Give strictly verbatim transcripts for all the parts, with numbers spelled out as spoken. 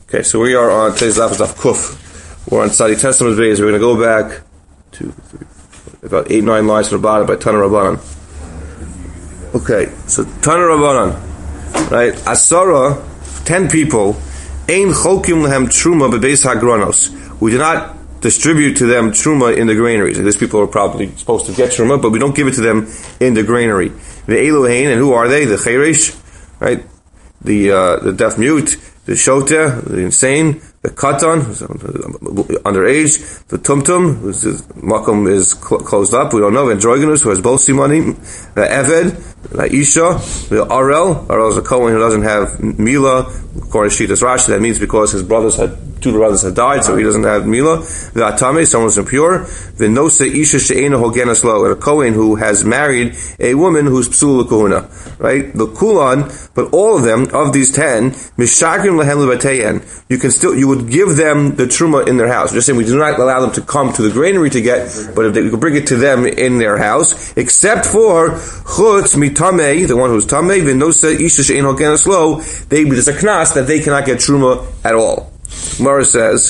Okay, so we are on today's Daf of Kuf. We're on Tzadi Testament days. We're going to go back two, three, four, about eight, nine lines from the bottom by Tana Rabbanan. Okay, so Tana Rabbanan, right? Asara, ten people. Ein cholkim lehem truma bebeis hagranos. We do not distribute to them truma in the granaries. These people are probably supposed to get truma, but we don't give it to them in the granary. Ve'elu hein, and who are they? The cheresh, right? The uh, the deaf mute. The shota, the insane, the katan, who's underage, the tumtum, whose makom is cl- closed up, we don't know, androgynous, who has both simanim, the eved, the isha, the arel, arel is a kohen who doesn't have mila, according to Shitas Rashi, that means because his brothers had, two brothers had died, so he doesn't have mila, the atame, someone who's impure, the nosa isha she'ena hogenas lo, and a kohen who has married a woman who's psul kahuna, right? The kulan, but all of them, of these ten, mishagrim lehem lebateyen, you can still, you would give them the truma in their house. We're just saying we do not allow them to come to the granary to get, but if they, we could bring it to them in their house, except for chutz mitamei, the one who's tamei, v'nosa isha she'en hogenas lo, they, there's a knas that they cannot get truma at all. Mara says,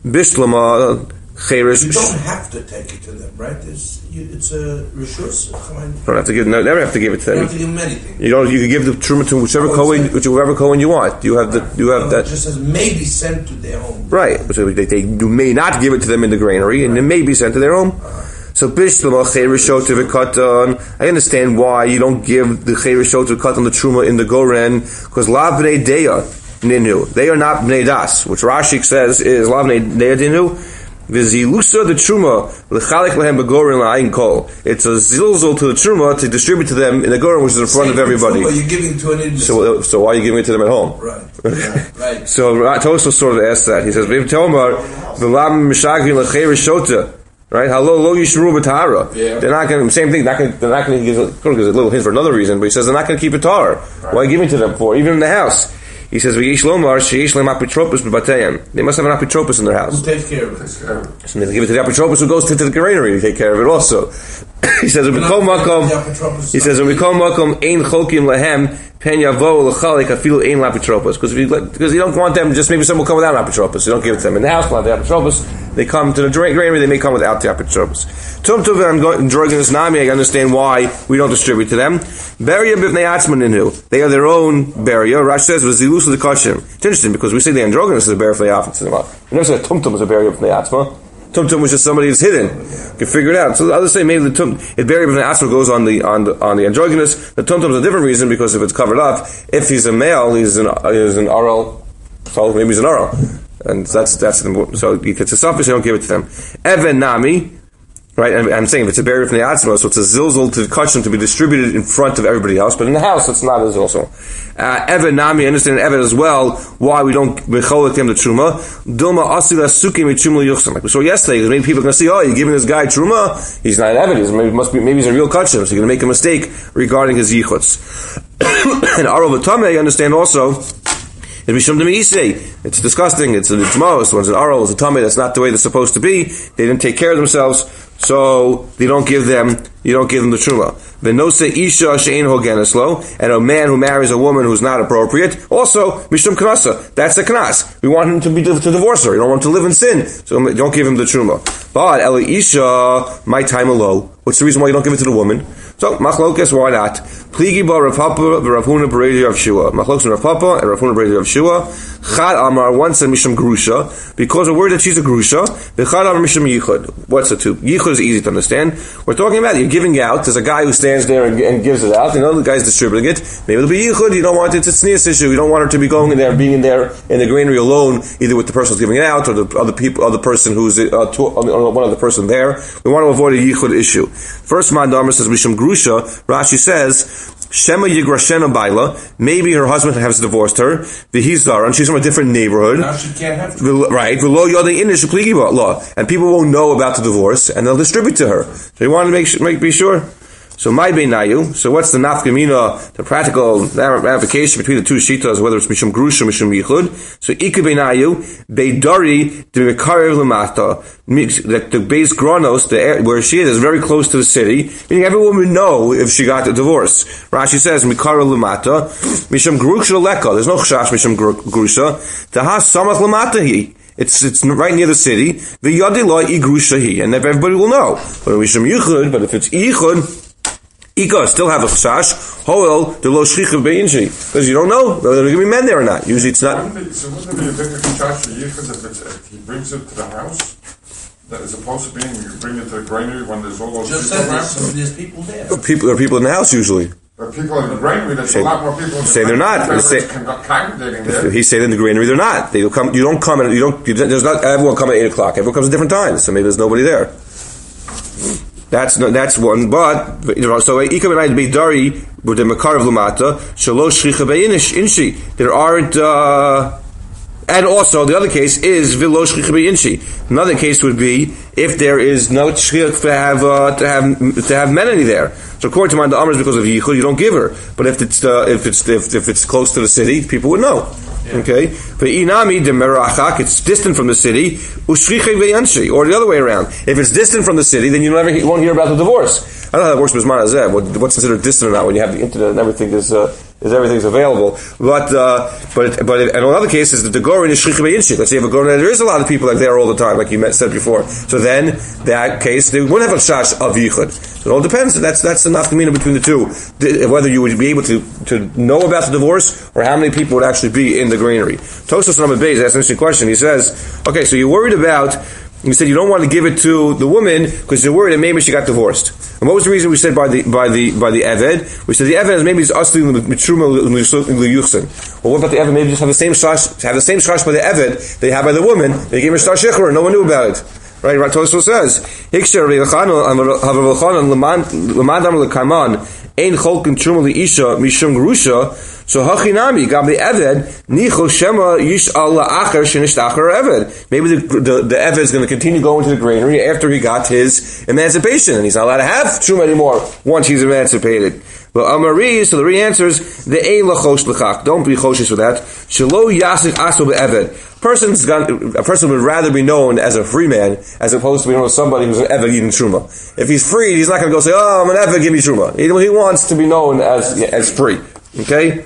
bishlama cheresh. You don't have to take it to them, right? It's, you, it's a rishus. You don't have to give. No, never have to give it to them. You don't have to give them anything. You don't. You can give the truma to whichever oh, kohen, whichever kohen you want. You have the. You have no, that. It just says may be sent to their home. Right. So they, they you may not give it to them in the granary, and it may be sent to their home. So bishlama cheresh to v'katan. I understand why you don't give the cheresh to v'katan the truma in the goren, because lav bnei deya ninu. They are not bnei das, which Rashi says is lav bnei deya ninu. V'zilusa the truma l'chalik lehem begorin la'ayin kol. It's a zilzul to the truma to distribute to them in the gorin, which is in front of everybody. Truma you're giving to an individual. So, so why are you giving it to them at home? Right. Right. Right. So Tosfos sort of asks that. He says, "V'im tomar v'lam mishagrin l'cheirish shota." Right? Hello, lo yishru b'tahara. They're not going to, same thing, not gonna, they're not going to give, give a little hint for another reason, but he says they're not going to keep a tar. Right. Why are you giving it to them for? Even in the house. He says, "V'yish lomar sheyish lehem apitropos b'batayim." They must have an apitropos in their house. Who takes care of it? So they give it to the apitropos who goes to the granary to take care of it also. He says, "When we call makom," he says, "When we call makom ein cholkim lehem pen yavo l'chalik afilu ein lapitropos." Because if you because you don't want them, just maybe someone will come without an apitropos. You don't give it to them in the house. Not the apitropos. They come to the granary. They may come without the apitropos. Tum tuv and droginus nami. I understand why we don't distribute to them. Beria b'vnei atzman inhu. They are their own beria. Rashi says v'zilus l'kashim. It's interesting because we say the androgynous is a beria for the after. We never say tum tum is a beria b'vnei atzma. Tum tum was just somebody who's hidden. You can figure it out. So the others say maybe the tum it beria b'vnei atzma goes on the on the on the androgynous. The tum tum is a different reason because if it's covered up, if he's a male, he's an he's an aral. So maybe he's an aral, and that's that's the, so if it's a suffix, you don't give it to them. Even nami. Right, and I'm saying if it's a barrier from the atzma, so it's a zilzul to kachim to be distributed in front of everybody else, but in the house it's not a zilzul. Uh, Evan nami, I understand Evan as well, why we don't mecholik them the truma. Dilma asila sukim truma yuchsan. Like we saw yesterday, maybe people are going to see, oh, you're giving this guy truma, he's not an Evan, he's maybe must be maybe he's a real kachim, so you're going to make a mistake regarding his yichuts. And Arov Atame, I understand also. It's disgusting. It's it's most. One's an aral, it's a tummy. That's not the way they're supposed to be. They didn't take care of themselves, so they don't give them. You don't give them the truma. V'nosei isha she'ein hogenes lo, and a man who marries a woman who's not appropriate. Also, mishum knasa. That's a knas. We want him to be to divorce her. You don't want him to live in sin, so don't give him the truma. But eli isha, my time alone. What's the reason why you don't give it to the woman? So, machlokes, why not? Pligi ba Rav Papa v'Rav Huna b'Rei Rav Shua. Machlokes Rav Papa and Rav Huna b'Rei Rav Shua. Chad Amar, one said Misham Grusha, because a word that she's a Grusha. V'chad Amar Misham Yichud. What's the two? Yichud is easy to understand. We're talking about you're giving out. There's a guy who stands there and, and gives it out. You know, the guy's distributing it. Maybe it'll be Yichud. You don't want it. It's a tznius issue. You don't want her to be going in there and being in there in the granary alone, either with the person who's giving it out or the other people, other person who's uh, to, uh, one other person there. We want to avoid a Yichud issue. First, Mandamar says Misham Grusha. Rashi says, Shema Yigrashena Baila, maybe her husband has divorced her, Vihizar, and she's from a different neighborhood. Now she can't have to. Right, and people won't know about the divorce, and they'll distribute to her. So you want to make, make be sure. So my beinayu. So what's the nafkamina, the practical ramification between the two shitas, whether it's mishum grusha, mishum yichud? So iku beinayu beidari de mekarev lamata. That the base granos, the where she is, is very close to the city. Meaning everyone would know if she got a divorce. Rashi says mekarev lamata mishum grusha leka. There's no chash mishum grusha. Tahas samach lamata he. It's it's right near the city. The yadiloi igrusha he, and everybody will know. But mishum yichud, but if it's yichud. Ika still have a chash. Hoel the lo shchicha beinshi, because you don't know whether there are going to be men there or not. Usually it's not. Wouldn't it, so wouldn't it be a bigger chash for yichud if, it's, if he brings it to the house, that as opposed to being you bring it to the granary when there's all those Just people said around? there's, there's people there. People there are people in the house usually. There are people in the granary. There's say, a lot more people in the say granary. They're not. Say, congregating there. He say in the granary they're not. They come. You don't come. And you don't. You, there's not everyone come at eight o'clock. Everyone comes at different times. So maybe there's nobody there. That's no, that's one, but you know, so ikam and beidari with the makar of lumata shalosh shricha inshi. There aren't, uh, and also the other case is vilosh shricha inshi. Another case would be if there is no shricha to have uh, to have to have menany there. So according to my the amers, because of yichud, you don't give her. But if it's uh, if it's if, if it's close to the city, people would know. Yeah. Okay, but inami de merachak, it's distant from the city. Ushriche veyanshi, or the other way around. If it's distant from the city, then you never you won't hear about the divorce. I don't know how that works with Zman What what's considered distant or not when you have the internet and everything is uh, is everything's available. But uh, but but and in other cases, the Gorin is shriche veyanshi. Let's say if a Gorin, there is a lot of people like there all the time, like you said before. So then that case they wouldn't have a shash of yichud. So it all depends. That's that's the nafkamina between the two. Whether you would be able to to know about the divorce or how many people would actually be in the granary. Tosfos Ramah Beis asks an interesting question. He says, okay, so you're worried about, you said you don't want to give it to the woman because you're worried that maybe she got divorced. And what was the reason we said by the by the by the Eved? We said the Eved is maybe it's asli mitruma liyuchsin. Well, what about the Eved? Maybe just have the same shash, have the same shash by the Eved they have by the woman. They gave her star shechur and no one knew about it. Right? Right? Tosfos says, Hiksher Rechanan Havachanan Lamandam Lekaman Ein Cholkin Truma Liisha Mishum Grusha. So hachinami gam the Eved nicho shema yish Allah acher shenishtachar Eved. Maybe the the, the Eved is going to continue going to the granary after he got his emancipation, and he's not allowed to have truma anymore once he's emancipated. But Amari, so the re answers the ein lachosh lechak. Don't be choshes with that. Shelo yasik aso beEved. Person's gone, a person would rather be known as a free man as opposed to be known as somebody who's an Eved eating truma. If he's free, he's not going to go say, "Oh, I'm an Eved, give me truma." He, he wants to be known as as free. Okay.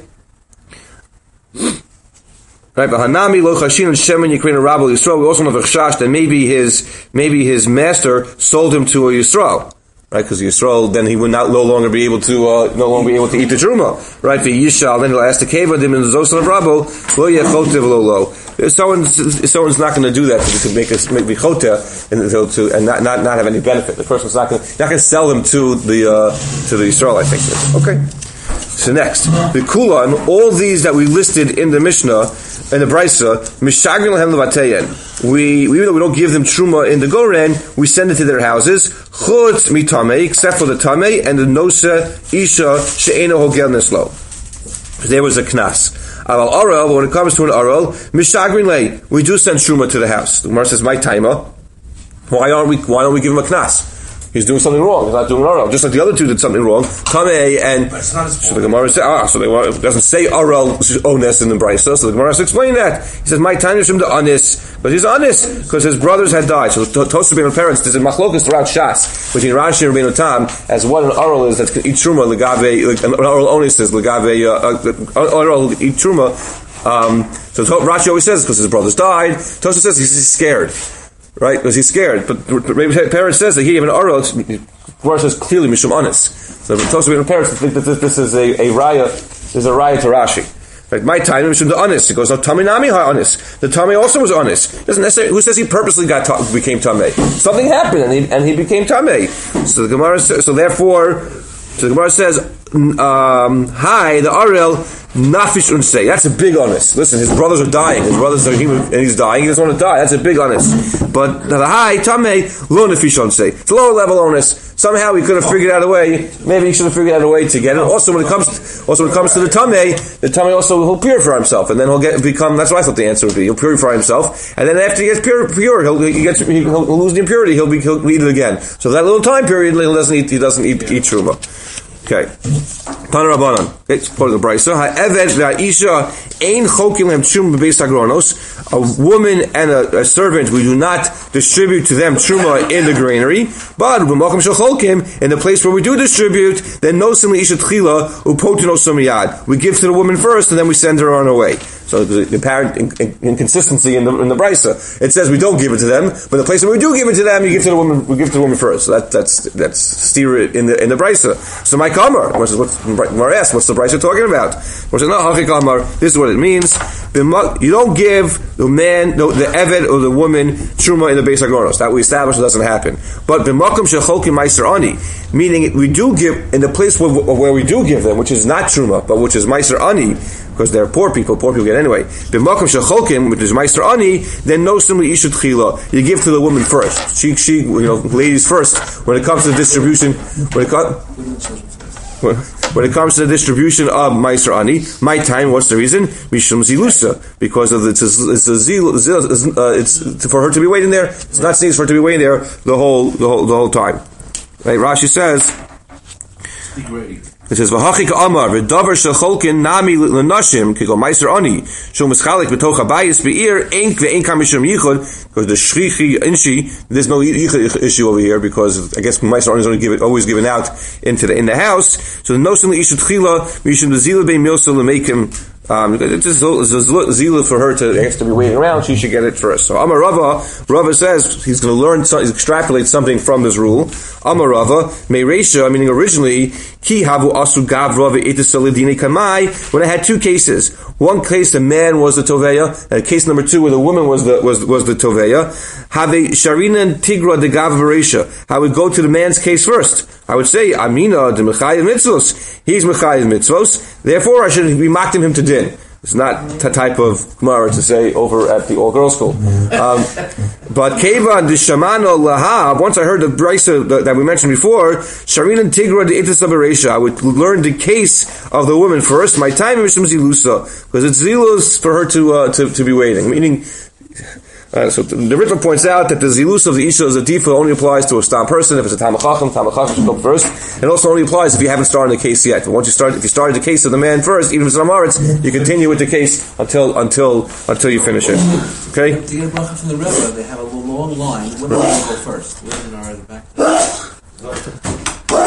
Right, but Hanami lo chashin and shemen yikrina rabel Yisrael. We also know v'chashash that maybe his maybe his master sold him to a Yisrael, right? Because Yisrael then he would not no longer be able to uh, no longer be able to eat the truma, right? The Yishal then he'll ask the keva dim in the zosan of rabel lo yechotev lo lo. Someone's someone's not going to do that to, to make us make vichota and to, to and not, not not have any benefit. The person's not going not going to sell him to the uh, to the Yisrael. I think. Okay. So next, the Kulan, all these that we listed in the Mishnah and the Brisa, Mishagrin Lahem Levateyen. We, even though we don't give them Truma in the Goren, we send it to their houses, Chutz Mitame, except for the Tame and the Nosa Isha She'ena Hogel Nislo. There was a Knas. Aval Aral, but when it comes to an Aral, Mishagrin Le, we do send Truma to the house. The Gemara says, my Taima, why aren't we, why don't we give him a Knas? He's doing something wrong. He's not doing Aral. Just like the other two did something wrong. Tamei and so the Gemara says, ah, so they want, it doesn't say Aral Ones in the Brisa. So the Gemara has to explain that. He says, my time is from the Anis, but he's Anis because his brothers had died. So Tosfos Rabbeinu parents, there's a machlokas throughout Shas between Rashi and Rabbeinu Tam as what an Aral is that's eat truma legave. An Aral Onis is legave. Aral eat truma. Um, so Rashi always says because his brothers died. Tosfos says he's scared. Right, because he's scared. But the parent says that he even Aral, Gemara says clearly Mishum Anis. So Tosfos Rabbeinu parents think that this, this is a, a raya, is a raya to Rashi. Right, my time Mishum the Anis. He goes, no, Tami Nami ha Anis. The Tami also was Anis. Doesn't necessarily. Who says he purposely got became Tamei? Something happened and he and he became Tamei. So the Gemara, so therefore, so the Gemara says, um, hi, the Arel. nafish unsay. That's a big honest. Listen, his brothers are dying. His brothers are human, and he's dying. He doesn't want to die. That's a big honest. But the high tamei lo nafish unsay. It's a lower level honest. Somehow he could have figured out a way. Maybe he should have figured out a way to get it. Also, when it comes, to, also when it comes to the tamei, the tamei also will purify himself, and then he'll get become. That's what I thought the answer would be. He'll purify himself, and then after he gets pure, pure he'll he gets he'll, he'll lose the impurity. He'll be he'll eat it again. So that little time period, he doesn't eat. He doesn't eat, eat truma. Okay. Tana Rabbanan. Okay, it's part of the Brisa. Ha'eved ve'isha ein chokim lehem truma b'beis hagronos. A woman and a, a servant, we do not distribute to them truma in the granary. But b'makom shel chokim, in the place where we do distribute, then nosim le'isha tchila upotin osam miyad. We give to the woman first, and then we send her on her way. So the apparent inconsistency in the in the Brisa. It says we don't give it to them, but the place where we do give it to them, you give to the woman. We give to the woman first. So that, that's that's steer in the in the Brisa. So my kamar, what's what's asked, what's the Brisa talking about? What's no hachi kamar? This is what it means. You don't give the man, the, the eved or the woman truma in the Beis Hagronos. That we established doesn't happen. But b'makom shecholkim meiser ani, meaning we do give in the place where, where we do give them, which is not truma, but which is meiser ani, because they're poor people. Poor people get anyway. B'makom shecholkim, which is meiser ani, then no simply ishut chila. You give to the woman first. She, she, you know, ladies first. When it comes to the distribution, when it comes. When it comes to the distribution of Meiser Ani, my time, what's the reason? Mishum Zilusa. Because of the, it's, a, it's, a zil, zil, uh, it's for her to be waiting there. It's not sneeze for her to be waiting there the whole, the whole, the whole time. Right? Rashi says, it says, V'hachik Amar, V'davar Shecholkin Nami L'nashim, Kiko Meiser Ani, Shom Eschalik B'toch HaBayis Be'ir, Enk Ve'enk HaMishum Yichud, because the Shrichi Inshi, there's no Yichud issue over here, because I guess Meiser Ani is only given, always given out into the, in the house. So the Nosim L'ishut Chila, Mishum L'zila Be'im Milsa L'meikim, Um, it's a zila for her to, has to be waiting around. She should get it first. So Amar Rava, Rava says he's going to learn, he's extrapolate something from this rule. Amar Rava, Meresha, meaning originally, Ki havu asu gav Rava etisalidine kamai. When I had two cases, one case a man was the toveya, and case number two where the woman was the was was the toveya. Have a sharina and tigra de gav Meresha. I would go to the man's case first. I would say, Amina de Mechayiv Mitzvos. He's Mechayiv Mitzvos. Therefore, I should be maktim him to din. It's not the type of Gemara to say over at the all-girls school. Um, but Kevan de Shamano Laha, once I heard the Brisa that, that we mentioned before, Sharin and Tigra de Itis Bereisha, I would learn the case of the woman first. My time is Zilusa, because it's Zilus for her to, uh, to, to be waiting. Meaning, Uh, so the Ritva points out that the zilus of the isha as a default only applies to a stam person. If it's a tamachachim, tamachachim should go first. It also only applies if you haven't started the case yet. But once you start, if you started the case of the man first, even if it's an amaretz, you continue with the case until until until you finish it. Okay. To get a bracha from the Rebbe, they have a long line. Women go first. Women are in the back.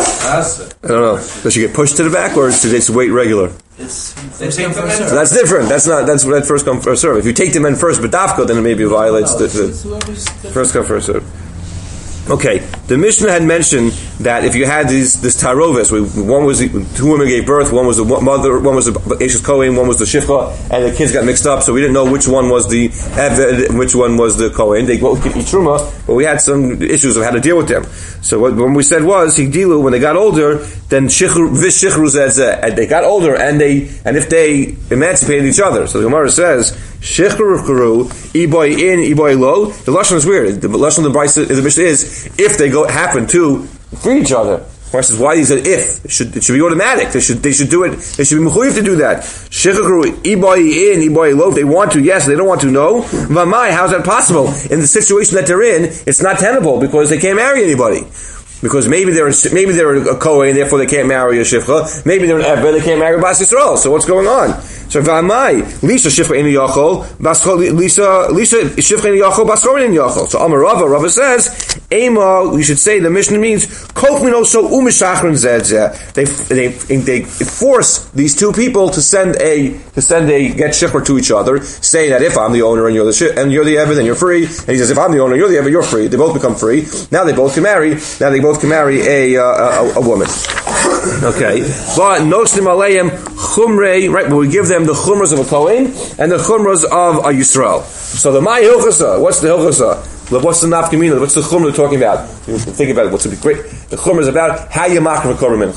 I don't know. Does she get pushed to the back, or does she just wait regular? It's first come, first serve. So that's different. That's not. That's that first come first serve. If you take the men first, but dafka, then it maybe violates the, the first come first serve. Okay, the Mishnah had mentioned that if you had these this tarovis, one was two women gave birth, one was the mother, one was the Eshes Kohen, one was the Shifcha, and the kids got mixed up, so we didn't know which one was the Eved, which one was the Kohen. They both could eat truma, but we had some issues of how to deal with them. So what, what we said was Higdilu, when they got older, then Shichru Vish Shichru Zezeh, and they got older, and they and if they emancipated each other. So the Gemara says Shichru Kuru Iboy in Iboy lo. The lashon is weird. The lashon of the Brisa, the Mishnah is if they go happen to free each other. Why says why he said if it should it should be automatic. They should they should do it. They should be mechuyev to do that. Shechakru iboy in iboy lo. If they want to, yes. They don't want to, no. V'mai, how is that possible? In the situation that they're in, it's not tenable because they can't marry anybody. Because maybe they're maybe they're a Kohen, therefore they can't marry a Shifcha. Maybe they're an Eved, they can't marry a Bas Yisrael. So what's going on? So V'amai, Lisa Shifcha in Yachol, Lisa Lisa Shifcha in Yachol, Baskorin in Yachol. So Amar Rava, Rava says, Ema, we should say the Mishnah means Kofmino so Umishachron Zedzeh. They they they force these two people to send a to send a get Shifra to each other, say that if I'm the owner and you're the Shif, and you're the Eved, then you're free. And he says if I'm the owner, you're the Eved, you're free. They both become free. Now they both can marry. Now they both can marry a uh, a, a woman. Okay, but Nosnim Aleim Chumrei, right? But we give them the chumras of a Kohen and the chumras of a Yisrael. So the my hilchasa, what's the hilchasa? What's the nafkamina? What's the chumra they're talking about? You can think about it. What's the great? The chumra is about how you makar korban mincha.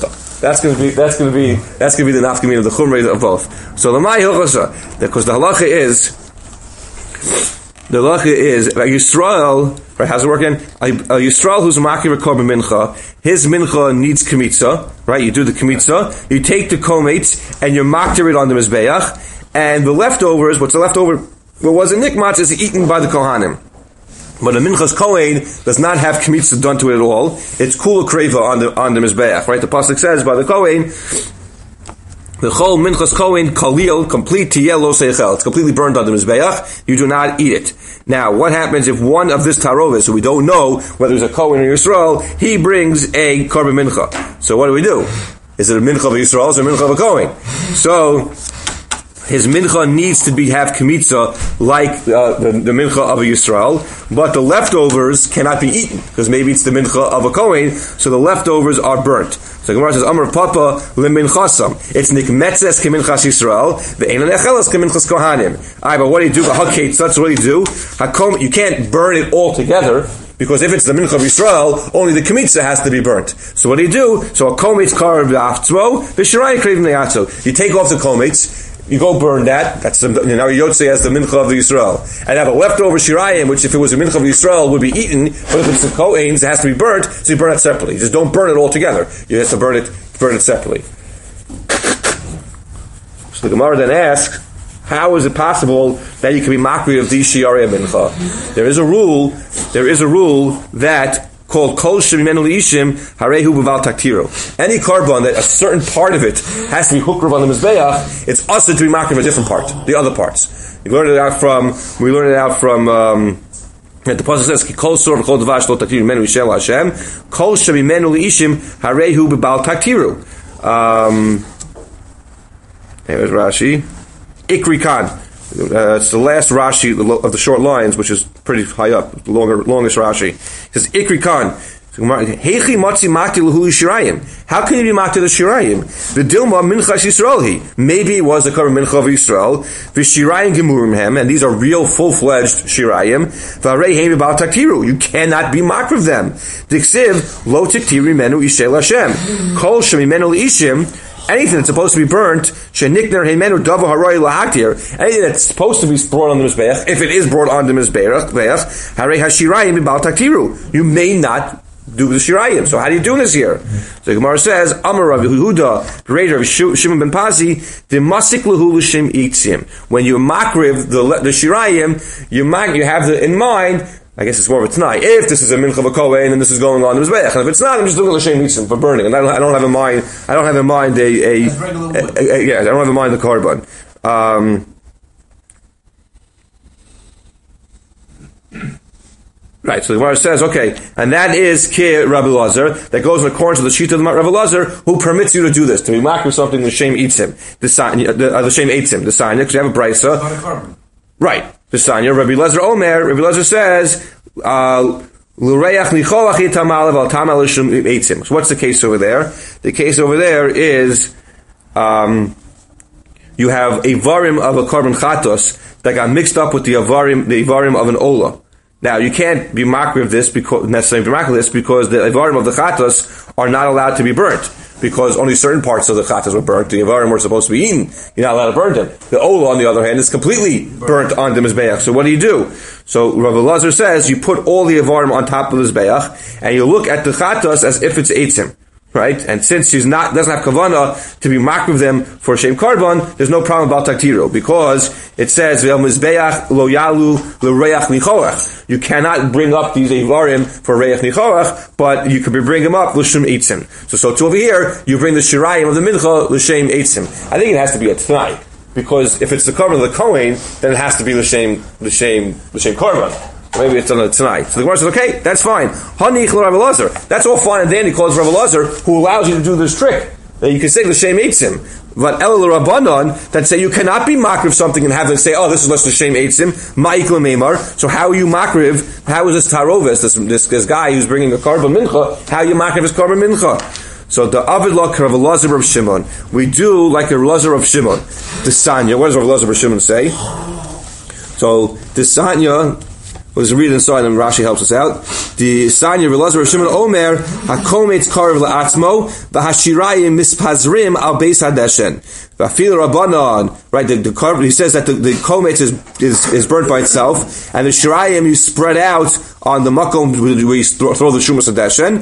That's going to be that's going to be that's going to be the nafkamina of the chumrei of both. So the mai hilchasa, because the halacha is the halacha is a Yisrael. Right? How's it working? A, a Yisrael who's a makir korban mincha, his mincha needs kmitza. Right? You do the kmitza. You take the kometz and you makir it on the mizbeach, and the leftovers. What's the leftover? What was a nikmatz is eaten by the kohanim. But a minchas kohen does not have kmitza done to it at all. It's kula kreva on the on the mizbeach, right? The pasuk says by the kohen, the chol minchas kohen kalil complete tiyel lo seichel. It's completely burned on the mizbeach. You do not eat it. Now, what happens if one of this tarovis, so we don't know whether it's a kohen or Yisrael, he brings a korban mincha? So what do we do? Is it a mincha of Yisrael or a mincha of a kohen? So his mincha needs to be have kmitza like uh, the, the mincha of a Yisrael, but the leftovers cannot be eaten because maybe it's the mincha of a kohen, so the leftovers are burnt. So Gemara says, "Amar Papa leminchasam." It's nikmetzes keminchas Yisrael, ve'enan echelas keminchas kohanim. Aye, but what do you do? Haketz. That's what do you do. Hakom. You can't burn it all together. Because if it's the mincha of Yisrael, only the kmitza has to be burnt. So what do you do? So a kometz karev v'aftzro, v'shirayim krevim ne'atzo. You take off the kometz, you go burn that. That's the, you know, Yotze has the mincha of the Yisrael, and have a leftover shirayim, which if it was a mincha of Yisrael would be eaten, but if it's the kohen's, it has to be burnt. So you burn it separately. You just don't burn it all together. You have to burn it, burn it separately. So the Gemara then asks, how is it possible that you can be makri of these shiarei mincha? There is a rule. There is a rule that called kol shemimenu liishim harehu b'val taktiro. Any korban that a certain part of it has to be hukrav on the mizbeach, it's also to be makriv a different part, the other parts. We learned it out from. We learned it out from. Um, the pasuk says kol sor v'kol davash lo taktiru menu yishel Hashem kol shemimenu liishim harehu b'val taktiru. Um, There's Rashi. Ikri Khan. Uh, it's the last Rashi of the short lines, which is pretty high up, the longer, longest Rashi. It says, Ikri Khan. Hechi matzi mati l'hu shirayim. How can you be mati the shirayim? The dilma minchas Yisrael. Maybe it was the korban mincha of Yisrael. V'shirayim gemurim hem, and these are real full-fledged shirayim. V'arei heim b'al taktiru. You cannot be makriv of them. Diksiv lo tiktiri menu ishel Hashem. Kol shemimenu l'ishim. Anything that's supposed to be burnt, shenikner heimenu dava haroi lahaktir. Anything that's supposed to be brought on the mizbeach, if it is brought on the mizbeach, harei hashirayim b'al taktiru. You may not do the shirayim. So how do you do this here? So the Gemara says, Amar Rav Yehuda, greater of Shimon ben Pazi, the masik lehu l'shem itzim. When you makriv the the shirayim, you mak, you have the, in mind. I guess it's more of a t'nai. If this is a mincha v'kohen and this is going on in the mizbeach, and if it's not, I'm just doing l'shem itzim for burning, and I don't, I don't have in mind. I don't have in mind a, a, a, a, a yeah. I don't have in mind the korban. Um, Right, so the Gemara says, okay, and that is Ki Rabbi Lazar, that goes in accordance with the sheet of the Rabbi Lazar, who permits you to do this, to be makir something, the Shem eats him, the Shem eats him, the Sanya, because you have a brisa. Right, the Sanya, Rabbi Lazar Omer, Rabbi Lazar says, uh, so what's the case over there? The case over there is, um, you have a varim of a korban chatos that got mixed up with the avarim, the varim of an olah. Now, you can't be makri of this because, necessarily be makri of this because the avarim of the chatos are not allowed to be burnt. Because only certain parts of the chatos were burnt. The avarim were supposed to be eaten. You're not allowed to burn them. The olah, on the other hand, is completely burnt on the mizbeach. So what do you do? So Rabbi Lazar says you put all the avarim on top of the mizbeach and you look at the chatos as if it's eitzim. Right? And since he's not, doesn't have kavanah to be makriv of them for Shem Karban, there's no problem about taktiro, because it says, V'el mizbeach lo yalu l'reach nichoach. You cannot bring up these avarim for reach nichoach, but you could bring them up l'shem eitzim. So, so to over here, you bring the shirayim of the mincha l'shem eitzim. I think it has to be a t'nai, because if it's the korban of the kohen, then it has to be l'shem, l'shem, l'shem korban. Maybe it's on the tonight. So the Gemara says, okay, that's fine. Hanich l'Rav Lazar. That's all fine and dandy, calls Rav Lazar, who allows you to do this trick. That you can say l'shem eitzim. But El l'Rabbanon, that say you cannot be makriv something and have them say, oh, this is less l'shem eitzim, ma'ik l'meimar. So how are you makriv? How is this tarovis, this, this, this guy who's bringing a korban mincha, how are you makriv his korban mincha? So the Avid Lak Rav Lazar of Shimon, we do like a Lazar of Shimon. The Sanya, what does Rav Lazar of Shimon say? So the Sanya, We'll just read it inside and Rashi helps us out. The Sanya Relazar Rav Shimon Omer HaKometz Karev LaAtzmo VaHashirayim Mispazrim Al Beis HaDeshen V'Afil Rabbanon. Right, the, the he says that the, the Kometz is, is is burnt by itself, and the Shirayim you spread out on the Makom where you throw, throw the Shumas HaDeshen.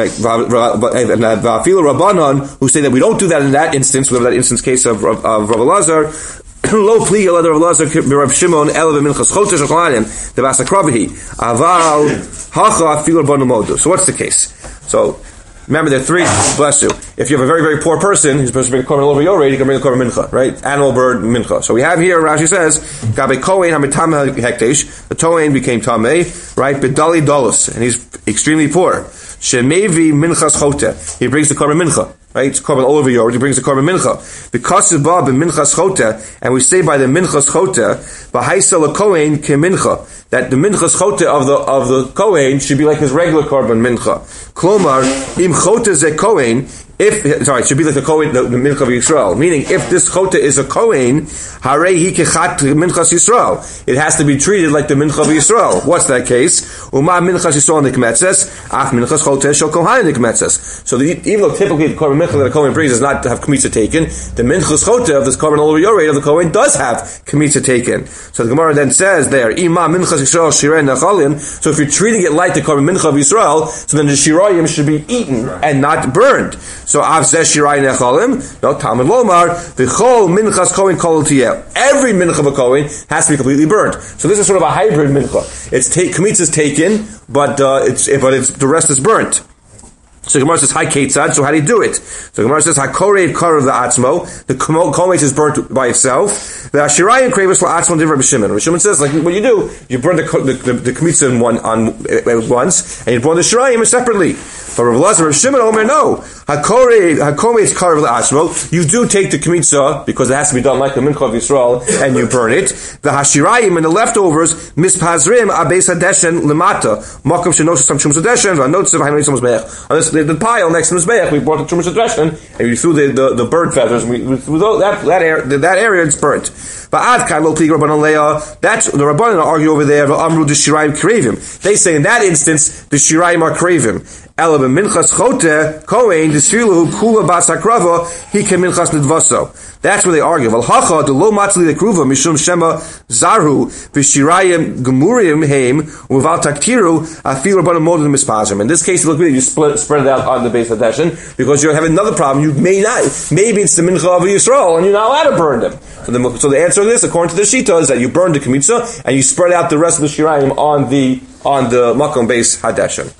V'Afil Rabbanon, who say that we don't do that in that instance, whatever that instance case of, of, of Rav Elazar. Lo pli yelad Rav Elazar Rav Shimon elav minchas chodesh shalanim the basakravihi aval hacha filu banu modu. So what's the case? So remember there are three. Bless you. If you have a very very poor person who's supposed to bring a korban over your rate, you can bring a korban mincha, right? Animal, bird, mincha. So we have here Rashi says gabe kohen hamitam hektesh. The tohen became tamei, right? Bedali dolus, and he's extremely poor. Shemevi minchas chote. He brings the korban mincha. Right, it's korban all over your. He brings the korban mincha because of Bob and minchas chota, and we say by the minchas chota, b'haisa lekohen ke mincha, that the minchas chota of the of the kohen should be like his regular korban mincha. Klomar im chota ze kohen. If sorry, it should be like the kohen, the, the mincha of Yisrael. Meaning, if this chota is a kohen, harei hi kechat minchas Yisrael. It has to be treated like the mincha of Yisrael. What's that case? Uma minchas Yisrael nikmetzes, ach minchas chota shel kohen nikmetzes. So the, even though typically the korban mincha that a kohen brings does not have kmitza taken, the minchas chota of this korban all over your rate of the kohen does have kmitza taken. So the Gemara then says there, ima minchas Yisrael shirei nachalin. So if you're treating it like the korban mincha of Yisrael, so then the shirayim should be eaten and not burned. So Av Zeh Shirai Nechalim, no Talmud Lomar, V'chol Minchas Kohen Kol Tiyeh. Every mincha of a Kohen has to be completely burnt. So this is sort of a hybrid mincha. It's take Kmitz is taken, but uh, it's but it's the rest is burnt. So Gemara says, "Hi Ketzad." So how do you do it? So Gemara says, "Hakorei Karav the Atzmo." The Kometz is burnt by itself. The Ashirayim Kravus LaAtzmo Divrei Rav Shimon. Rav Shimon says, like what you do, you burn the the, the, the Kmitz in one on uh, once, and you burn the Shirayim separately. But Rav Elazar, Rav Shimon Omer, no. Hakorei Hakometz Karav LaAtzmo. You do take the Kmitza because it has to be done like the Mincha of Yisrael, and you burn it. The Hashirayim and the leftovers Mispazrim Abeis Hadeshen Lemata Makom Shenoshas Tam Shumas Hadeshen Vanotzim Hainosim Mizbeach. On this the, the pile next to the Mizbeach, we brought the Shumas Hadeshen and we threw the, the, the bird feathers. And we, we threw that that area that area it's burnt. But Ad Kailo Pli Rabbanon Leah. That's the Rabbanon argue over there. Amru the Shirayim Kravim. They say in that instance the Shirayim are Kravim. Ela Minchas Chote Kohen Desfilu Kula Bas Hakrava He Ke Minchas Nidvaso. That's where they argue. Val Hacha the Lo Matzli the Kruva Mishum Shema Zarhu V'Shirayim Gemurim Heim Uval Taktiru Afil Rabbanon Modin Mispazim. In this case, look, you split, spread it out on the base of Hadeshen because you have another problem. You may not. Maybe it's the Mincha of Yisrael and you're not allowed to burn them. So the, so the answer to this, according to the Shita, is that you burn the Kmitza and you spread out the rest of the Shirayim on the on the Makom base Hadeshen.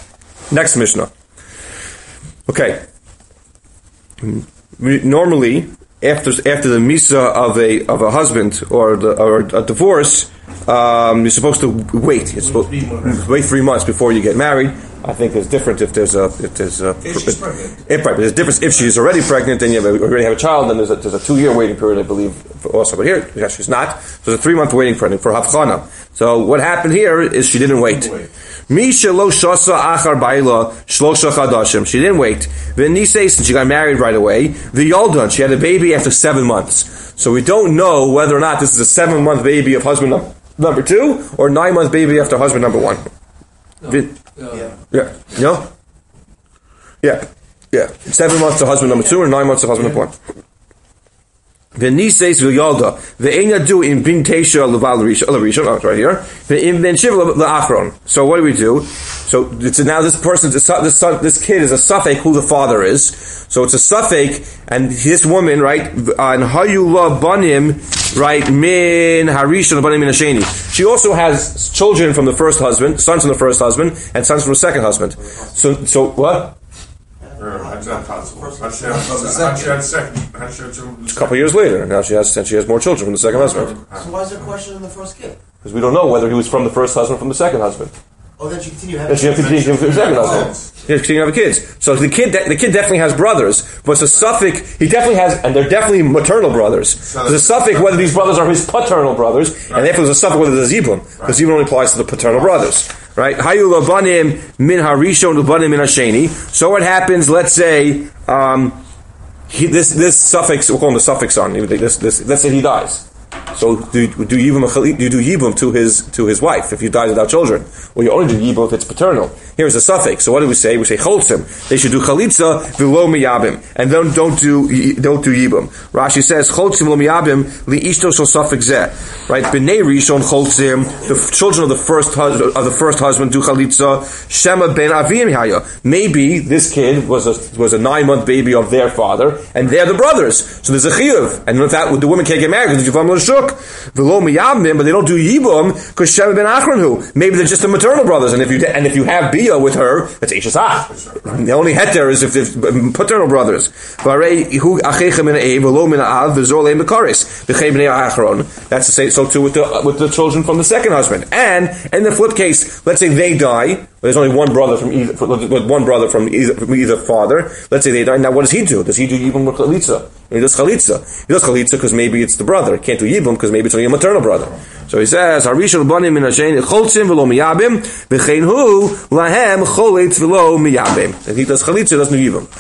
Next Mishnah. Okay. Normally, after after the misa of a of a husband or the, or a divorce, um, you're supposed to wait. You're supposed to wait three months before you get married. I think it's different if there's a if there's a if she's pregnant. If, right, but there's a difference if she's already pregnant and you have a, already have a child. Then there's a, there's a two year waiting period, I believe, also. But here, yeah, she's not. So there's a three month waiting period for Havchana. So what happened here is she didn't wait. Misha lo shasa achar baila shlosha chadashim. She didn't wait. V'nisei, since she got married right away. V'yoldan, she had a baby after seven months. So we don't know whether or not this is a seven month baby of husband num- number two or nine month baby after husband number one. No. Vi- Uh, yeah. No? Yeah. Yeah. Seven months to husband number two or nine months to husband number one. V'niseis v'yalda v'eina do in bin teisha leval l'rishon. Oh, it's right here. V'in ben shiv l'achron. So what do we do? So it's now this person, this this, this kid is a suffix who the father is. So it's a suffix, and this woman, right? And hayula banim, right? Min harishon banim min hasheni. She also has children from the first husband, sons from the first husband, and sons from the second husband. So so what? A couple of years later, now she has she has more children from the second husband. So why is there a question in the first kid? Because we don't know whether he was from the first husband or from the second husband. Oh, then she continue having. Then she continues from the second husband. She continue having kids. So the kid, the kid definitely has brothers, but it's a suffix. He definitely has, and they're definitely maternal brothers. There's a suffix whether these brothers are his paternal brothers, and therefore there's a suffix whether there's Zibum, because Zibum only applies to the paternal brothers. Right? Hayu labanim min harishon labanim min hasheni. So what happens? Let's say um, he, this this suffix, we'll call him the suffix on. This, this, let's say he dies. So do, do you do you do yibum to his to his wife if he dies without children? Well, you only do yibum if it's paternal. Here's a suffix. So what do we say? We say choltzim. They should do chalitza v'lo miyabim, and then don't do don't do yibum. Rashi says choltzim lo miyabim liishto shel suffix zeh. Right? B'nei rishon choltzim. The children of the first husband of the first husband do chalitza. Shema ben avim haya. Maybe this kid was a was a nine month baby of their father, and they're the brothers. So there's a chiyuv, and with that the woman can't get married because you found shuk v'lo miyabim, but they don't do yibum because Shema ben achronhu. Maybe they're just the maternal brothers, and if you and if you have bia with her, that's Eishes Ach. The only heter is if they're paternal brothers. That's to say so too with the with the children from the second husband. And in the flip case, let's say they die. There's only one brother from either with one brother from either from either father. Let's say they die. Now what does he do? Does he do yibum with chalitza? He does chalitza. He does chalitza because maybe it's the brother. He can't do yibum because maybe it's only a maternal brother. So he says, "Harishon banim min hashen choltzim v'lo miyabim v'chein hu lahem cholitz v'lo miyabim." And he does chalitza, doesn't do yibum.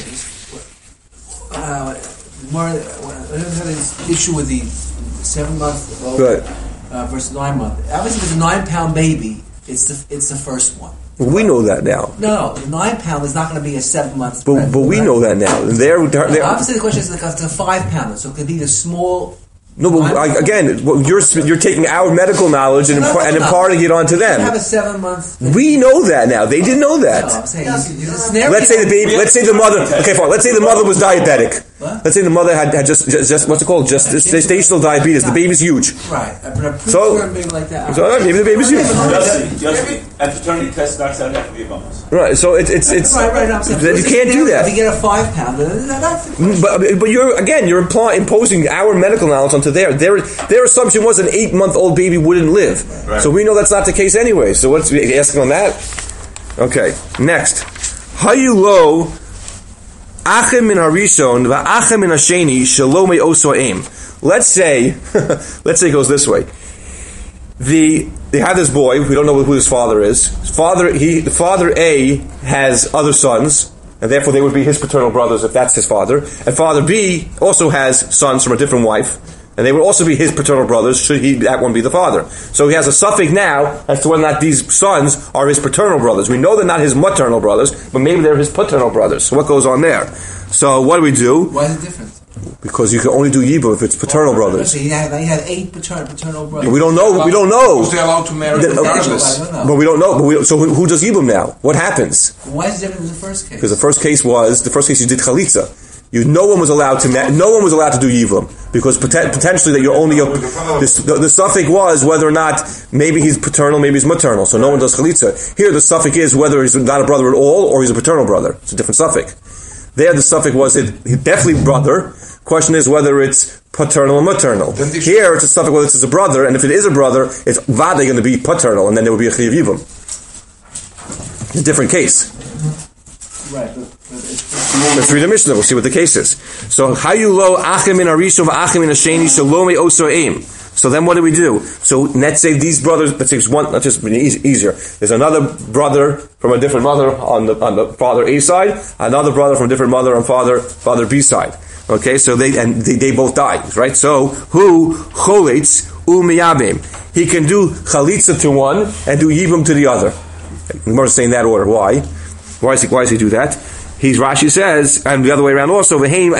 Uh, more, I had this issue with the seven month old right. uh, versus nine month. Obviously, if it's a nine pound baby, it's the it's the first one. We know that now. No, the nine pound is not going to be a seven month. But, but we know that now. They're, they're, no, obviously, the question is like it's a five pounder, so it could be the small. No, but I, again, well, you're you're taking our medical knowledge and, imp- and imparting it onto them. You have a seven month. We know that now. They didn't know that. No, I'm saying, let's say the baby. Let's say the mother. Okay, fine. Let's say the mother was diabetic. What? Let's say the mother had, had just, just just what's it called? Just gestational diabetes. The baby's huge. Right. But a so, baby like that. So maybe the baby's huge. Just, just a paternity test knocks out half of the bonus. Right. So it's it's it's. Right, right. I'm saying, you can't do that. If you get a five pounder, that's. But but you're again you're impl- imposing our medical knowledge onto their their their assumption was an eight month old baby wouldn't live. Right. So we know that's not the case anyway. So what's asking on that? Okay. Next. Hayu lo. Achim min harishon va'achim min hasheni shelo me'oso aim. Let's say, let's say it goes this way. The they have this boy. We don't know who his father is. His father, he, the father A has other sons, and therefore they would be his paternal brothers if that's his father. And father B also has sons from a different wife, and they would also be his paternal brothers should he that one be the father. So he has a suffix now as to whether or not these sons are his paternal brothers. We know they're not his maternal brothers, but maybe they're his paternal brothers. So what goes on there? So what do we do? Why is it different? Because you can only do yibum if it's paternal oh, brothers. He had, he had eight paternal, paternal brothers. We don't know. We don't know. Who's they allowed to marry regardless? But we don't know. But we, so who, who does yibum now? What happens? Why is it different than the first case? Because the first case was the first case you did chalitza. You, no one was allowed to. Ma- no one was allowed to do yibum because poten- potentially that you're only a. This, the, the suffix was whether or not maybe he's paternal, maybe he's maternal. So no one does chalitza. Here the suffix is whether he's not a brother at all or he's a paternal brother. It's a different suffix. There the suffix was it, definitely brother. Question is whether it's paternal or maternal. Here it's a suffix whether it's a brother, and if it is a brother, it's vade going to be paternal, and then there would be a chiyuv yibum. It's a different case. Right. But, but it's, Let's read the Mishnah. We'll see what the case is. So hayu lo achim min harishon va'achim min hasheni shelo me'oso aim. So then what do we do? So let's say these brothers, let's say it's one, let's just be easier. There's another brother from a different mother on the on the father A side, another brother from a different mother on father father B side. Okay, so they and they, they both die, right? So who cholitz umiyabim? He can do chalitza to one and do yibum to the other. We're saying that order. Why? Why does he why does he do that? He's Rashi says, and the other way around also. One can do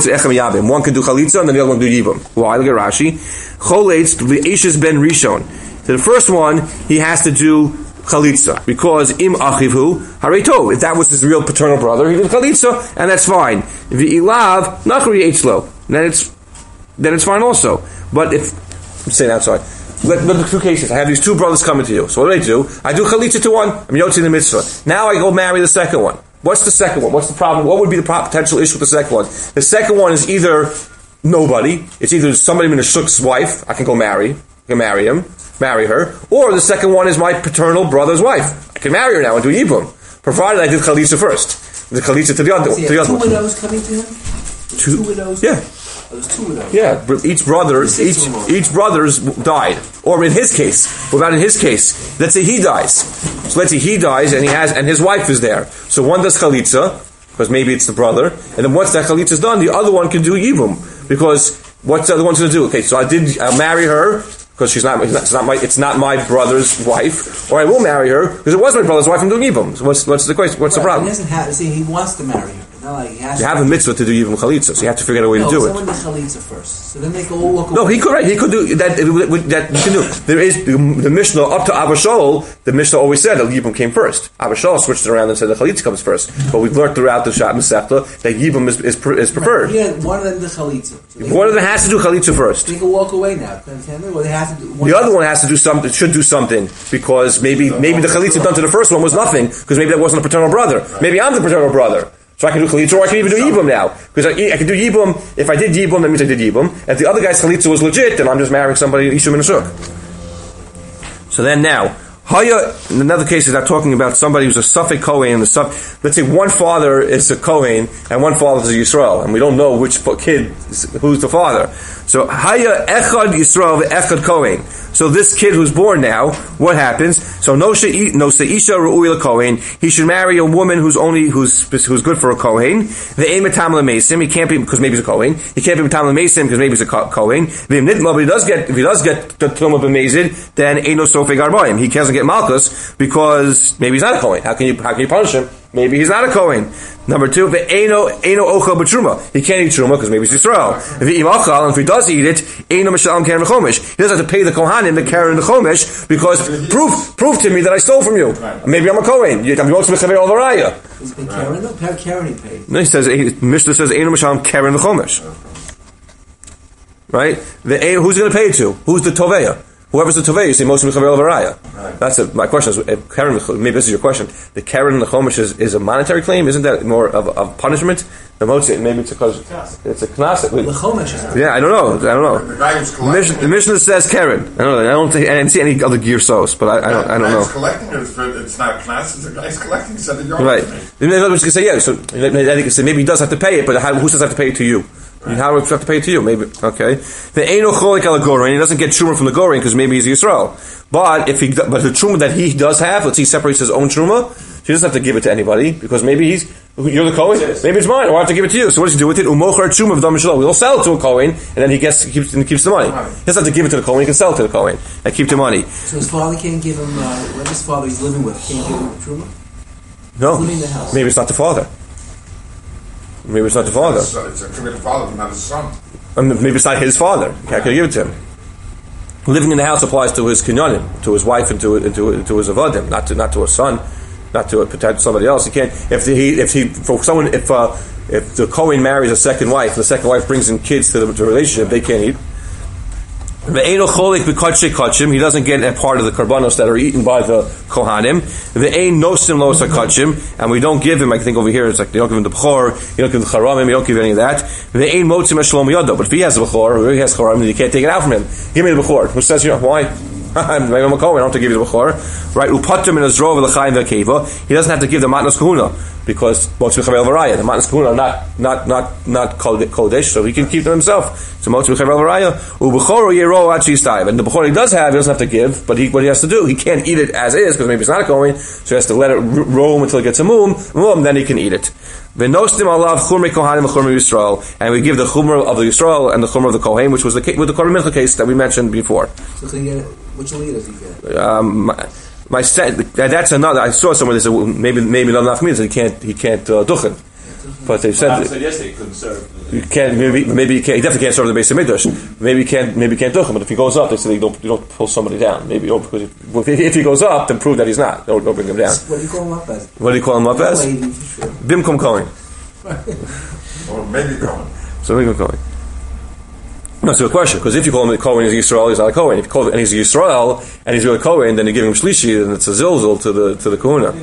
chalitza and then the other one do yibum. Why? Look at Rashi. Cholitz v'eishes ben rishon. So the first one he has to do chalitza because im achivhu hareto. If that was his real paternal brother, he did chalitza, and that's fine. V'ilav nachri eitzlo. Then it's then it's fine also. But if say that sorry. Look, look at two cases. I have these two brothers coming to you. So what do I do? I do chalitza to one. I'm yotzi the mitzvah. Now I go marry the second one. What's the second one? What's the problem? What would be the potential issue with the second one? The second one is either nobody. It's either somebody in a shuk's wife. I can go marry. I can marry him, marry her. Or the second one is my paternal brother's wife. I can marry her now and do yibum, provided I did chalitza first. The chalitza to the other, to the other two one. Two widows coming to him. Two, two widows. Yeah. Oh, there's two widows. Yeah, but each brother, each each brother's died, or in his case, what about in his case? Let's say he dies. So let's say he dies, and he has, and his wife is there. So one does chalitza because maybe it's the brother, and then once that chalitza is done, the other one can do yibum because What's the other one going to do? Okay, so I did. I'll marry her because she's not. It's not my. It's not my brother's wife, or I will marry her because it was my brother's wife. I'm doing yibum. So what's what's the question? What's right, the problem? He doesn't have. See, he wants to marry her. Not like he has You to have a mitzvah to do yibum chalitza, so you have to figure out a way no, to do it. someone did chalitza first, so then they go all walk away. No, he could. Right, he could do that. That you can do. There is the, the Mishnah up to Abba Shaul. The Mishnah always said that yibum came first. Abba Shaul switched it around and said the chalitza comes first. But we've learned throughout the Shat Masechta that yibum is is, is preferred. Right, here, one of them did chalitza. So one of them has to do chalitza first. They can walk away now. Can they? Or they have to do. One The other one has to do something. Should do something because maybe maybe the chalitza done to the first one was nothing because maybe that wasn't a paternal brother. Maybe I'm the paternal brother. So I can do chalitza, or I can even do yibum now. Because I, I can do yibum, if I did yibum, that means I did yibum. If the other guy's chalitza was legit, then I'm just marrying somebody, Ishum and Ashuk. So then now, Haya, in another case, is not talking about somebody who's a Suffolk Kohen, and the Suf, let's say one father is a Kohen, and one father is a Yisrael, and we don't know which kid, is, who's the father. So, Haya Echad Yisrael, Echad Kohen. So this kid who's born now, what happens? So no seisha ru'uil kohen. He should marry a woman who's only who's who's good for a kohen. The aim of tam lemesim. He can't be because maybe he's a kohen. He can't be tam lemesim because maybe he's a kohen. The nitma, but he does get if he does get the tumah b'mezid, then eino sofeg arbaim. He doesn't get malchus because maybe he's not a kohen. How can you how can you punish him? Maybe he's not a kohen. Number two, the eino eino ochel b'truma. He can't eat truma because maybe he's Yisrael. If he eat ochel, and if he does eat it, eino mishalam karen v'chomish. He doesn't have to pay the kohanim the karen the chomish because prove prove to me that I stole from you. Right. Maybe I'm a kohen. You can be also mechaver al varaya. Is it karen? No, karen he paid. No, he says Mishnah says eino mishalam karen v'chomish. Right? The who's going to pay it to? Who's the toveya? Whoever's the tovei, you say most mechaver al varaya. That's a, my question. Is if karen, maybe this is your question. The karen and the chomish is, is a monetary claim. Isn't that more of, of punishment? The motzi, maybe it's because it's a knas. The chomish. Yeah, I don't know. I don't know. The guy who's collecting. Mishnah, the Mishnah says karen. I don't know. I don't think. I didn't see any other gear sauce, but I, I don't. I don't know. The guy who's collecting it, it's, it's not knas. It's the guy who's collecting. Said the yard. Right. In other words, you can say yeah. So I think you say maybe he does have to pay it, but how, who does have to pay it to you? Right. How would you have to pay it to you? Maybe okay. The eino cholik al gorin. He doesn't get truma from the gorin because maybe he's Yisrael. But if he, but the truma that he does have, let's see, he separates his own truma. So he doesn't have to give it to anybody because maybe he's you're the kohen. Maybe it's mine. Or I have to give it to you. So what does he do with it? Umochar truma of dam shalom. We'll sell it to a kohen, and then he gets he keeps, and he keeps the money. He doesn't have to give it to the kohen. He can sell it to the kohen and keep the money. So his father can't give him. Uh, what his father he's living with can't give him truma. No. He's living in the house. Maybe it's not the father. Maybe it's not the father. It's, it's a committed father, not his son. And maybe it's not his father. How can I give it to him? Living in the house applies to his kinyanim, to his wife, and to to, to his avadim, not to not to a son, not to a potential somebody else. He can't. If the, he if he for someone if uh, if the kohen marries a second wife, and the second wife brings in kids to the, to the relationship, they can't eat. He doesn't get a part of the karbanos that are eaten by the kohanim. And we don't give him. I think over here it's like they don't give him the b'chor, you don't give him the charamim, you don't give any of that. But if he has the b'chor, or he has charamim, you can't take it out from him. Give me the b'chor. Who says, you know, why? I'm a kohen. I don't have to give you the b'chor, right? Upatim in Azrov l'chaim v'keva. He doesn't have to give the matnas kahuna because motzim chavel v'raya. The matnas kahuna are not not not not kodesh, so he can keep them himself. So motzim chavel v'raya. Ubechor yero actually stayv. And the b'chor he does have, he doesn't have to give, but he what he has to do, he can't eat it as is because maybe it's not a kohen, so he has to let it roam until it gets a mum, mum, then he can eat it. V'nostim alav chumrei kohanim v'chumrei Yisrael, and we give the chumrah of the Yisrael and the chumrah of the kohen, which was the with the korban mincha case that we mentioned before. So can you get it? Which lead does he get? Um, my, my set, that's another. I saw somewhere they said well, maybe maybe not enough means he can't he can't uh, duchen. But they said well, said yesterday he couldn't serve. You can't maybe maybe he, can't, he definitely can't serve the base of mikdash. Maybe he can't maybe he can't duchen. But if he goes up, they say you don't you don't pull somebody down. Maybe you don't, because if, well, if, if he goes up, then prove that he's not. Don't, don't bring him down. What do you call him up as? What do you call him up as? Bimkum Kohen. Or maybe Kohen. So Bimkum Kohen. No, it's a good question, because if you call him a Kohen, he's a Yisrael, he's not a Kohen. If you call him, and he's a Yisrael, and he's really a Kohen, then you give him Shlishi, and it's a Zilzul to the to the Kahuna.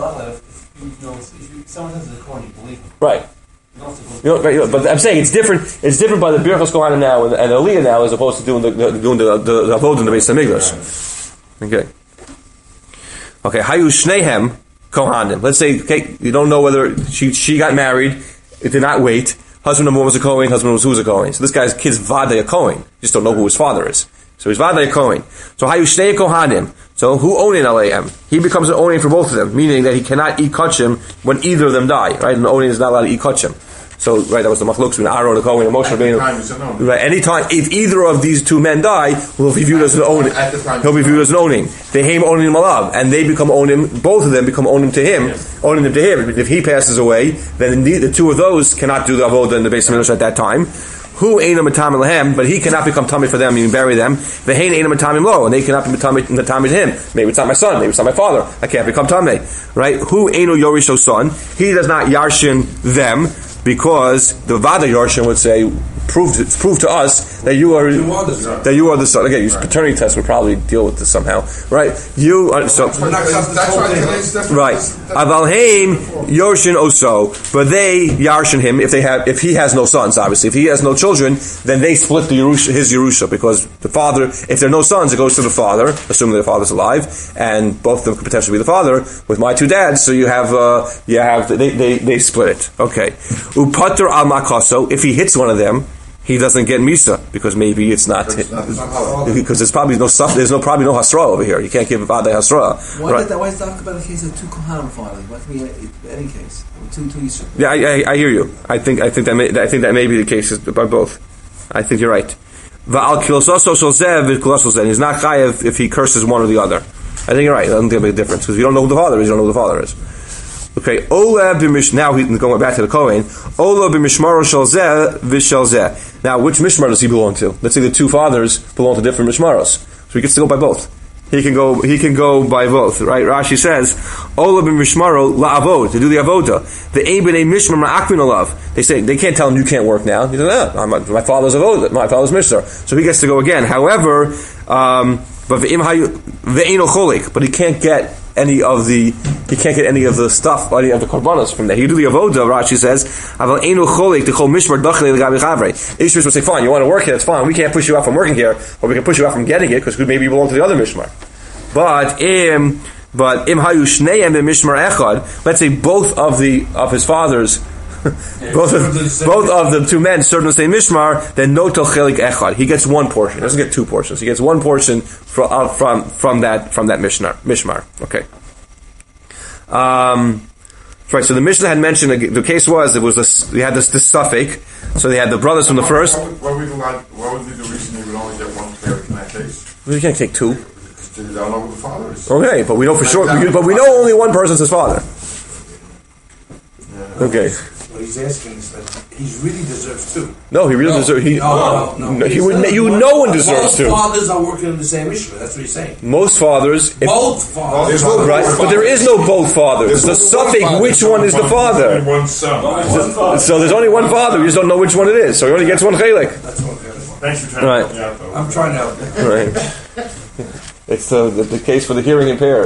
Right. You know, right, you know, but I'm saying it's different. It's different by the Birchos Kohanim now and, and Aliyah now, as opposed to doing the, the doing the the, the Avod in the Beis Hamikdash. Okay. Okay. Hayu Shnehem Kohanim. Let's say, okay, you don't know whether she she got married. It did not wait. Husband number one was a Kohen, husband was who's a Kohen. So this guy's kid's Vadei a Kohen. You just don't know who his father is. So he's Vadei a Kohen. So Hayu Shnei Kohanim. So who Onin Aleim? He becomes an Onin for both of them, meaning that he cannot eat kachim when either of them die, right? And Onin is not allowed to eat kachim. So, right, that was the machlokes between Aaron and Cohen and Moshe Rabbeinu. No. Right, anytime, if either of these two men die, well, he'll be viewed as an owning. He'll be viewed as an owning. They him owning him alav, and they become owning. Both of them become owning to him, yes. owning them to him. If he passes away, then the, the two of those cannot do the avodah in the base of Midrash at that time. Who ain't a matamim lahem, but he cannot become tummy for them. You can bury them. The hain ain't a matamim lo, and they cannot be matamim to him. Maybe it's not my son. Maybe it's not my father. I can't become tamei. Right? Who ain't a yorisho son? He does not yarshin them. Because the Vada Yarshin would say, prove to, prove to us that you are that you are the son. Again, your paternity test would probably deal with this somehow, right? You are so right. Avalheim Yarshin Oso, but they Yarshin him if they have if he has no sons. Obviously, if he has no children, then they split the Yerusha, his Yerusha, because the father. If there are no sons, it goes to the father, assuming the father's alive, and both of them could potentially be the father. With my two dads, so you have uh, you have they, they they split it. Okay. Upater al makaso. If he hits one of them, he doesn't get misa because maybe it's not, it's not because there's probably no there's no probably no hasra over here. You can't give about the hasra. Why right? did that? Why is talk about a case of two kohanim fathers? Why can be any case two two Yisrael? Yeah, I, I, I hear you. I think I think that may, I think that may be the case by both. I think you're right. Va'al kilososo sholzev v'kilososen. He's not chayav if he curses one or the other. I think you're right. I don't think it makes a difference because if you don't know who the father is, you don't know who the father is. Okay, Ola b'mish. Now he's going back to the Kohen. Ola b'mishmaro shalzeh v'shalzeh. Now, which mishmar does he belong to? Let's say the two fathers belong to different mishmaros, so he gets to go by both. He can go. He can go by both, right? Rashi says, Ola b'mishmaro la'avod, to do the avoda. The ebene mishmar ma'akvin olav. They say they can't tell him you can't work now. He says, no, my father's avoda, my father's mishmar. So he gets to go again. However, um, but ve'eno cholik, but he can't get any of the he can't get any of the stuff, any of the korbanos from there. He do the avoda. Rashi says, "Aval enu cholik the chol mishmar dachle legabi chavrei." Ishmael would say, "Fine, you want to work here? That's fine. We can't push you out from working here, or we can push you out from getting it because maybe you belong to the other mishmar." But im but im hayu shneim mishmar echad. Let's say both of the of his fathers. both of both of the two men serve the same mishmar, then no tochelik echad. He gets one portion. He doesn't get two portions. He gets one portion from uh, from from that from that mishmar. Mishmar. Okay. Um, right. So the Mishnah had mentioned the case was it was this, we had this, this suffix. So they had the brothers from the first. What would, what would, like, what would be the reason you would only get one cleric in that case? Well, you can't take two. Because you don't know who the father is. Okay, but we know for sure. But we know only one person's his father. Yeah. Okay. What he's asking is that he really deserves two. No, he really no, deserves. He, no, no, no. He would. You. No one deserves two. Both fathers are working in the same issue. That's what he's saying. Most fathers. If, both fathers. Both right, fathers. but there is no both fathers. The suffix. Which one is the father? Only one son. So, so there's only one father. You just don't know which one it is. So he only gets one chelik. That's what. Thanks for trying Right. to help me out, though. I'm trying to help. Right. It's the, the the case for the hearing impaired.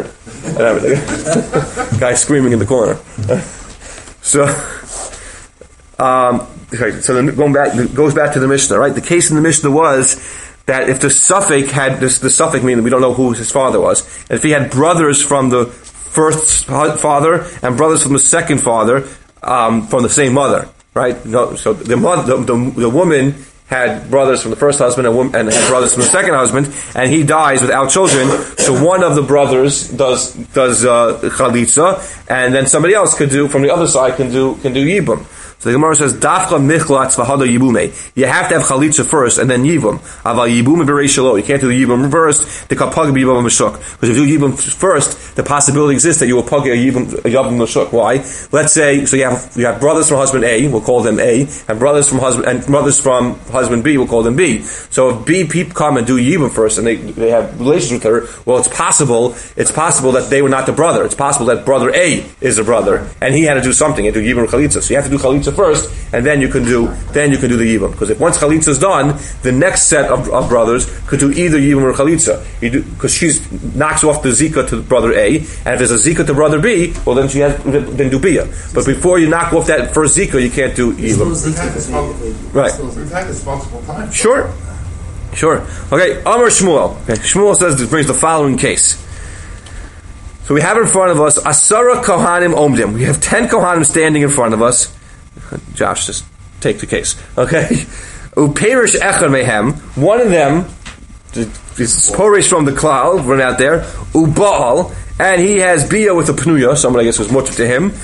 Guy screaming in the corner. So. Um, okay, so then going back, it goes back to the Mishnah, right? The case in the Mishnah was that if the suffix had this, the suffix meaning we don't know who his father was, and if he had brothers from the first father and brothers from the second father um, from the same mother, right? No, so the, mother, the, the the woman had brothers from the first husband and, woman, and had brothers from the second husband, and he dies without children. So one of the brothers does does uh, chalitza, and then somebody else could do from the other side can do can do yibum. So the Gemara says, "Dafcha michlatz v'hada yibume." You have to have chalitza first and then yibum. Aval yibume b'reishalo. You can't do the yibum first. The kapag b'yibum meshuk. Because if you do yibum first, the possibility exists that you will pug a yibum a yibum meshuk. Why? Let's say so you have you have brothers from husband A, we'll call them A, and brothers from husband and brothers from husband B, we'll call them B. So if B people come and do yibum first, and they they have relations with her, well, it's possible it's possible that they were not the brother. It's possible that brother A is the brother, and he had to do something and do yibum or chalitza. So you have to do chalitza first, and then you can do then you can do the yibum. Because if once chalitza is done, the next set of, of brothers could do either yibum or chalitza. Because she knocks off the zika to brother A, and if there's a zika to brother B, well then she has then do bia. But before you knock off that first zika, you can't do yibum. Right. We've had this multiple times. Sure, sure. Okay, Amar Shmuel. Okay, Shmuel says this brings the following case. So we have in front of us Asara Kohanim Omdim. We have ten Kohanim standing in front of us. Josh, just take the case. Okay. Uperish Echad Mehem. One of them is Porish from the cloud, run out there. Ubal, and he has Bia with a Pnuya, someone I guess was mutter to him.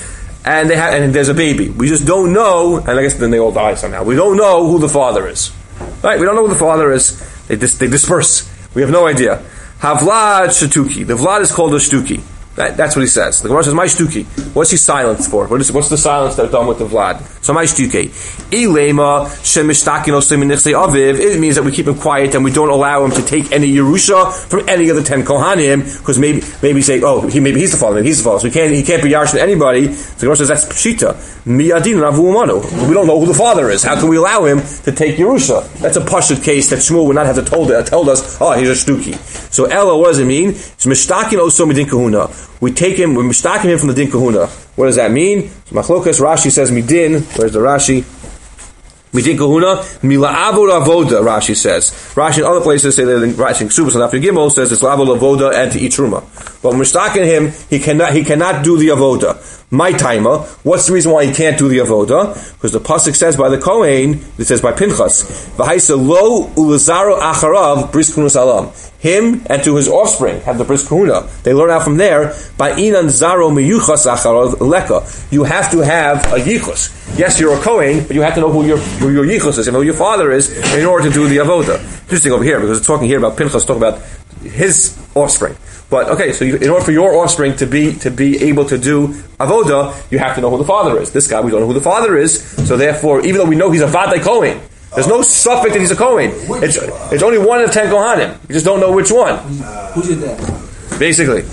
and they have, and there's a baby. We just don't know, and I guess then they all die somehow. We don't know who the father is. Right? We don't know who the father is. They dis- they disperse. We have no idea. Havlad shtuki. The vlad is called a shtuki. That, that's what he says. The Gemara says, "My shtuki." What's he silent for? What is, what's the silence that's done with the vlad? So my shtuki. Ilema shemishtakin osim nichsei aviv. It means that we keep him quiet and we don't allow him to take any yerusha from any of the ten kohanim, because maybe maybe say, oh, he maybe he's the father, maybe he's the father. So we can't he can't be yarshin to anybody. So the Gemara says that's pshita. Miyadin ravu umanu. We don't know who the father is. How can we allow him to take yerusha? That's a pashut case that Shmuel would not have to told told us. Oh, he's a shtuki. So Ella, what does it mean? It's mishtakin osim midin kahuna. We take him, we're mishtaking him from the din kahuna. What does that mean? So Machlokas, Rashi says midin. Where's the Rashi? Midin kahuna, mila avod avoda, Rashi says. Rashi in other places say that in Rashi in Ksubas and After Gimel says it's avod avoda and to eat truma. But when we're mishtaking him, he cannot, he cannot do the avoda. My timer, what's the reason why he can't do the avoda? Because the pasuk says by the Kohen, it says by Pinchas, v'haisa lo ulazaro acharav bris kunus alam. Him and to his offspring have the bris kahuna. They learn out from there by inan zaro miyuchas acharav leka. You have to have a yichus. Yes, you're a Kohen, but you have to know who your who your yichus is and who your father is in order to do the avoda. Interesting over here because it's talking here about Pinchas, talking about his offspring. But okay, so you, in order for your offspring to be to be able to do avoda, you have to know who the father is. This guy, we don't know who the father is, so therefore, even though we know he's a vadai Kohen, there's no suffix that he's a Kohen. It's, it's only one of ten Kohanim. We just don't know which one. Who did that? Basically.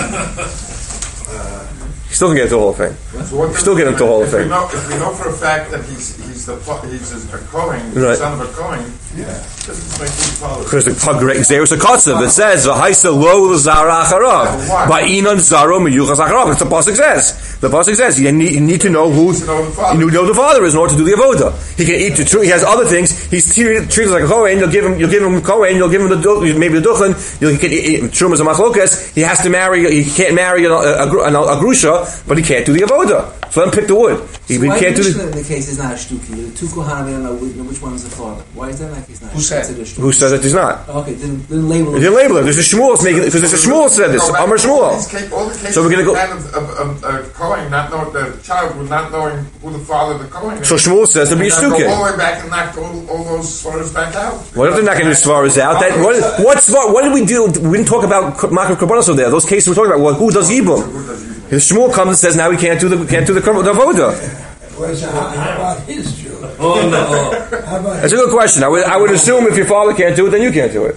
Still can get into the whole thing. So Still get into the whole if thing. We know, if we know for a fact that he's he's the he's a Kohen, he's right. the son of a Kohen, yeah, doesn't make him father. Because the Zeus a Kotzev, it says v'haisa lo l'zara acharav ba'inon zaro miyuchas acharav. It's the pasuk says. The pasuk says you need, you need to know who to know the father. you know the father is in order to do the avoda. He can eat the tree. He has other things. He's treated, treated like a Kohen. You'll give him you'll give him Kohen. You'll give him the maybe the duchen. You'll he can eat trumas and machlokas. He has to marry. He can't marry a, a, a, a grusha, but he can't do the avoda. So let him pick the wood. He, So he why can't do the the. the case is not a shtuki? The two kohanim, we don't know which, which one is the father. Why is that like he's not? Who said? considered a shtuki? Who says that he's not? Okay, then, then label He it. didn't label it. There's a Shmuel making because there's a Shmuel said this. Amar Shmuel. So we're gonna go. Of, of, of, of Kohen, not know the child, with not knowing who the father of the Kohen is. So Shmuel says to be a And then go all shtuke. the way back and knock all, all those svaras back out. What if they're not going to do svaras out? That what? What svar? What did we do? We didn't talk about makar korbanos over there. Those cases we're talking about. Well, who does yibum? The Shmuel comes and says now we can't do the we can't do the the avoda. Where's, how, how about his children? Oh no! How about That's a good question. I would I would assume if your father can't do it, then you can't do it.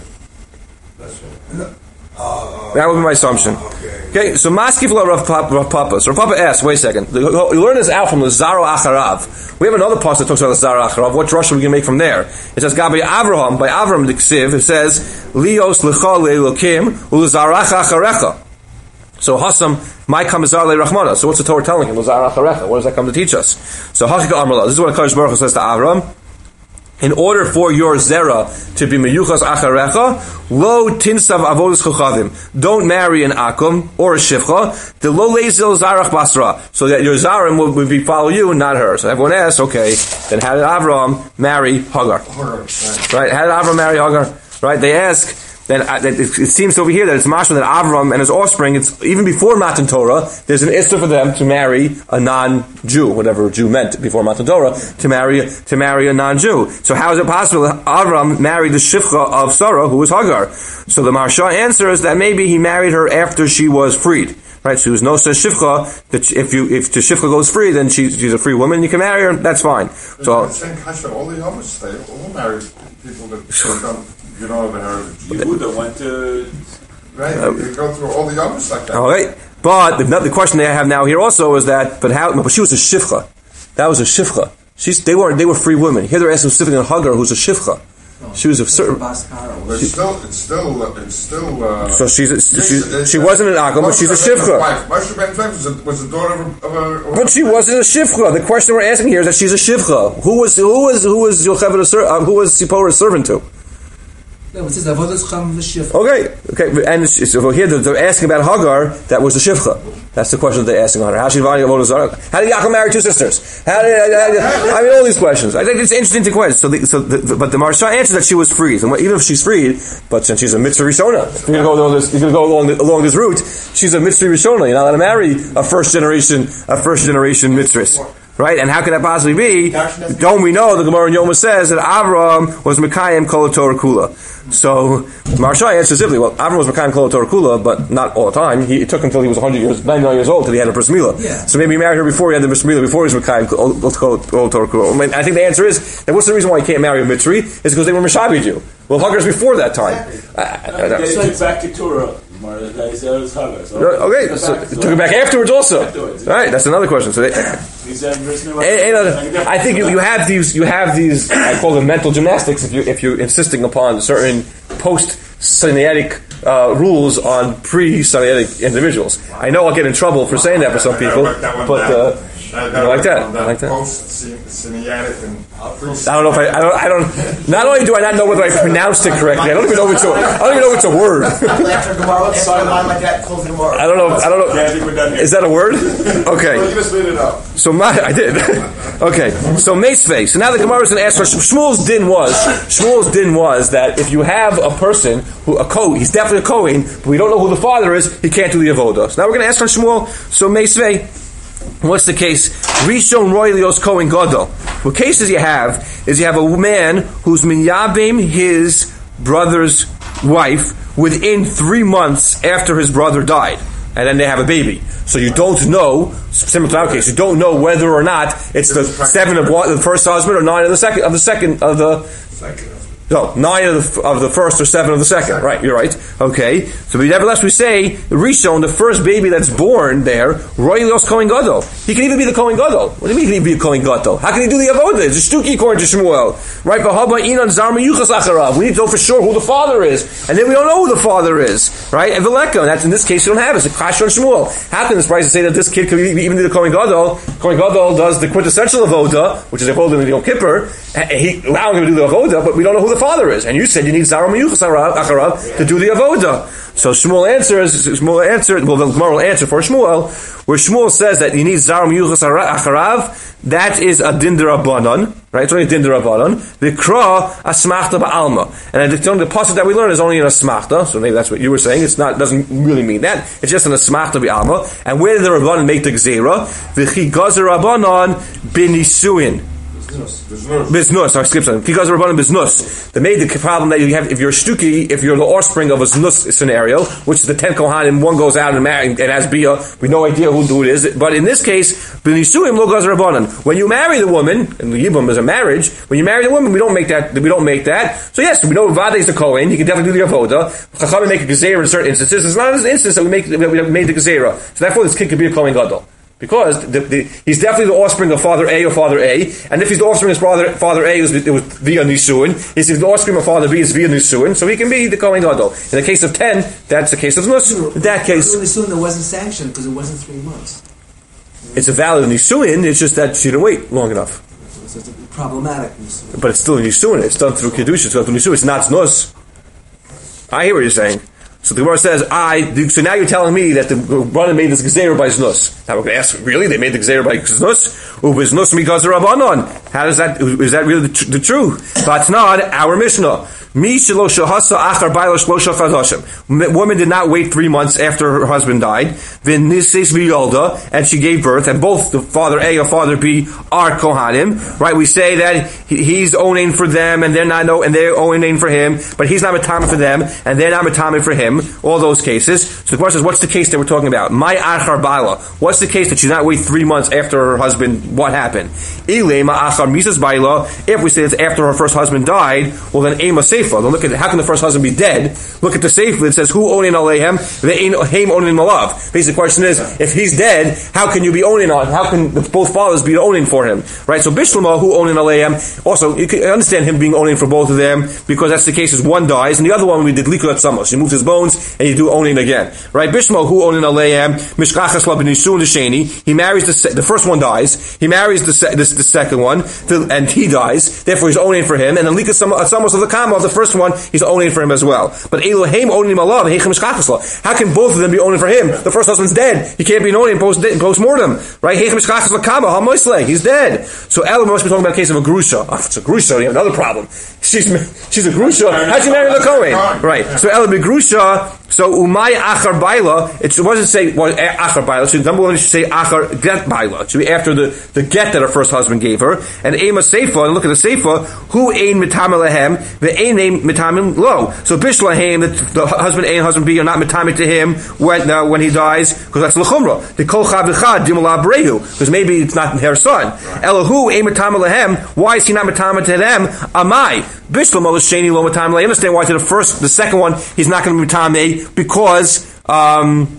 That would be my assumption. Okay, so Maskif la Rav Papa. Rav Papa. So Rav Papa asks, wait a second. You learn this out from the Zaro Acharav. We have another pasuk that talks about the Zaro Acharav. What drush are we going to make from there? It says, Gabi Avraham, by Avram the Ksiv, it says, Lios L'cha Le'elokim U'L'Zaracha Acharecha. So Hasam, my kamazar le Rachmana. So what's the Torah telling him? L'Zar Acharecha. What does that come to teach us? So Hachika Amrullah. This is what HaKadosh Baruch Hu says to Avram. In order for your zera to be meyuchas acharecha, lo tinsav avodas chochavim. Don't marry an akum or a shivcha. The lo leizil zarach basra, so that your zarim will, will be follow you and not her. So everyone asks, okay, then how did Avram marry Hagar? Right? How did Avram marry Hagar? Right? They ask. Then uh, it, it seems over here that it's mashma that Avram and his offspring, it's even before Matan Torah, there's an issur for them to marry a non-Jew, whatever Jew meant before Matan Torah, to marry to marry a non-Jew. So how is it possible that Avram married the shivcha of Sarah, who was Hagar? So the Maharsha answers that maybe he married her after she was freed. Right, so there's no such shivcha that if you if the shivcha goes free, then she, she's a free woman. You can marry her. That's fine. So Same kasha, all the others, they all married people that don't, you know, the heritage. Yehuda went to... Right, uh, you go through all the others like that. all right, but the, the question they have now here also is that, but how? But she was a shivcha. That was a shivcha. She's they were they were free women. Here they're asking specifically on Hagar, who's a shivcha. She was a certain. But it's still, it's still, uh, it's still. Uh, So she's a, she, it's, she wasn't an akum, but she's a shivcha. Moshe Ben Tzvi was, a, was the daughter of a. Of a of But she wasn't a shivcha. The question we're asking here is that she's a shivcha. Who was who was who was Yocheved a ser- uh, who was Zipporah a servant to? No, it says avodas cham v'shivcha. Okay, okay, and it's, so here they're, they're asking about Hagar. That was the shivcha. That's the question that they're asking on her. How she divided avodas zara? How did Yaakov marry two sisters? How did, how did, I mean, all these questions. I think it's interesting to question. So, the, so the, the, but the Maharsha answers that she was freed, and even if she's freed, but since she's a mitzvah rishona, you're going to go along this, you're going to go along, the, along this route. She's a mitzvah rishona. You're not going to marry a first generation, a first generation mitzvah. Right? And how could that possibly be? Don't we know the Gemara in Yoma says that Avram was Mekayim Kol Torah Kula. So Maharsha answers simply, well, Avram was Mekayim Kol Torah Kula, but not all the time. He, it took him until he was one hundred years, ninety-nine years old, till he had a bris milah. Yeah. So maybe he married her before he had the bris milah, before he was Mekayim Kol Torah Kula. I mean, I think the answer is that what's the reason why he can't marry a mitzri? Is because they were Meshabed you. Well, Hagar's before that time. Exactly. Uh, uh, they took back Keturah. Okay, so it took it back afterwards also. Afterwards. All right, that's another question. So they, and, and I think you, you have these, you have these. I call them mental gymnastics. If you if you're insisting upon certain post-Sinaitic uh, rules on pre-Sinaitic individuals, I know I'll get in trouble for saying that for some people, but uh, Uh, I like that. I like that. Post-Sinaitic and I don't know if I, I don't. I don't. Not only do I not know whether I pronounced it correctly, I don't even know if it's a. I don't even know if it's a word. After Gemara, after my dad calls Gemara. I don't know. I don't know. Yeah, I think we're done here. Is that a word? Okay. you just made it up. So my, I did. Okay. So Meisvei. So now the Gemara is going to ask for Shmuel's din was Shmuel's din was that if you have a person who a Kohen, he's definitely a Kohen, but we don't know who the father is, he can't do the avodah. So now we're going to ask for Shmuel. So Meisvei. What's the case? Rishon Roilios Kohen Gadol. What cases you have is you have a man who's minyabim his brother's wife within three months after his brother died, and then they have a baby. So you don't know, similar to our case, you don't know whether or not it's the seven of one, the first husband, or nine of the second of the second of the. Second. No, nine of the, of the first or seven of the second. Right, you're right. Okay. So but nevertheless we say, Rishon, the first baby that's born there, Roilios Kohen Gadol. He can even be the Kohen Gadol. What do you mean he can even be a Kohen Gadol? How can he do the Avodah? It's a shtuki according to Shmuel. Right, V'haba inan zar meyuchas acharav. We need to know for sure who the father is. And then we don't know who the father is. Right? And Veleka, and that's in this case you don't have it. It's a Kash on Shmuel. How can this price say that this kid could be, even be the Kohen Gadol? Kohen Gadol does the quintessential Avodah, which is Avodah in the Yom Kippur, and he allowing him to do the Avodah, but we don't know who the father is. And you said you need Zara Meyuchas Acharav to do the Avodah. So Shmuel answers, Shmuel answered, well, the Gemara will answer for Shmuel, where Shmuel says that you need Zara Meyuchas Acharav, that is a din d'Rabbanan, right? It's only a din d'Rabbanan. The Kra, a smachta ba'alma. And the only the passage that we learn is only in a smachta, so maybe that's what you were saying. It's not, doesn't really mean that. It's just in a smachta ba'alma. And where did the Rabbanan make the Gzeira? V'chi gazer Rabbanan b'nisuin. Biznus, I skipped something. Because Rabbanan biznus. They made the problem that you have if you're a shtuki, if you're the offspring of a znus scenario, which is the ten kohanim, one goes out and, marry, and has bia, we have no idea who, who it is. But in this case, b'nisuim lo gaz Rabbanan. When you marry the woman, and the yibum is a marriage, when you marry the woman, we don't make that. We don't make that. So yes, we know Vade is the kohen. He can definitely do the avoda. Chachamim make a gezerah in certain instances. It's not an instance that we make that we made the gezerah. So therefore, this kid could be a kohen gadol. Because the, the, he's definitely the offspring of father A or father A, and if he's the offspring of father father A, it was, it was via Nisuin. If he's the offspring of father B, it's via Nisuin, so he can be the Kohen Gadol. In the case of ten, that's the case of Nus. In that case, Nisuin that wasn't sanctioned because it wasn't three months. It's a valid Nisuin. It's just that she didn't wait long enough. So it's a problematic Nisuin. But it's still a Nisuin. It's done through Kedusha. It's done through Nisuin. It's not Nus. I hear what you're saying. So the Gemara says, I, so now you're telling me that the Rabbanan made this Gezerah by Znus. Now we're going to ask, really? They made the Gezerah by Znus? Ubiznus because of Rabbanan. How does that, is that really the, tr- the truth? But it's not our Mishnah. Woman did not wait three months after her husband died. And she gave birth, and both the father A or father B are Kohanim. Right? We say that he's owning for them, and they're not no, and they're owning for him, but he's not matame for them, and they're not matame for him. All those cases. So the question is, what's the case that we're talking about? My achar bala. What's the case that she did not wait three months after her husband? What happened? If we say it's after her first husband died, well then ema seifa. Then look at how can the first husband be dead? Look at the seifa. It says who onin aleihem ve'ein onin alav. Basic question is, if he's dead, how can you be owning on? How can the, both fathers be owning for him? Right. So bishlama who onin aleihem. Also, you can understand him being owning for both of them because that's the case. Is one dies and the other one we did likud samos. You moved his bones and you do owning again. Right. Bishmo who onin aleihem mishkachas la b'nisun l'sheni. He marries the se- the first one dies. He marries the se- the, the second one to, and he dies. Therefore, he's owning for him. And then likud samos of the kama of the first one, he's owning for him as well. But Elohim owning him Allah, how can both of them be owning for him? The first husband's dead. He can't be owning post post-mortem. Right? He's dead. So Ella must be talking about a case of a grusha. Oh, it's a grusha, you have another problem. She's she's a grusha. How'd you marry the Kohen? Right. So Ella be grusha. So umay achar baila. It doesn't say well, achar baila. So number one, it should say achar get baila. It should be after the, the get that her first husband gave her. And ema seifa. And look at the seifa. Who ein mitamim lehem? The ein name mitamim lo. So bishlahem, that the husband A and husband B are not mitamim to him when uh, when he dies, because that's lechumra. The kol chav echad dimul abrehu, because maybe it's not her son. Elahu ein mitamim lehem. Why is he not mitamim to them? Amai bishlam olasheni lo mitamim. I understand why to the first, the second one, he's not going to be mitamim. Because, um,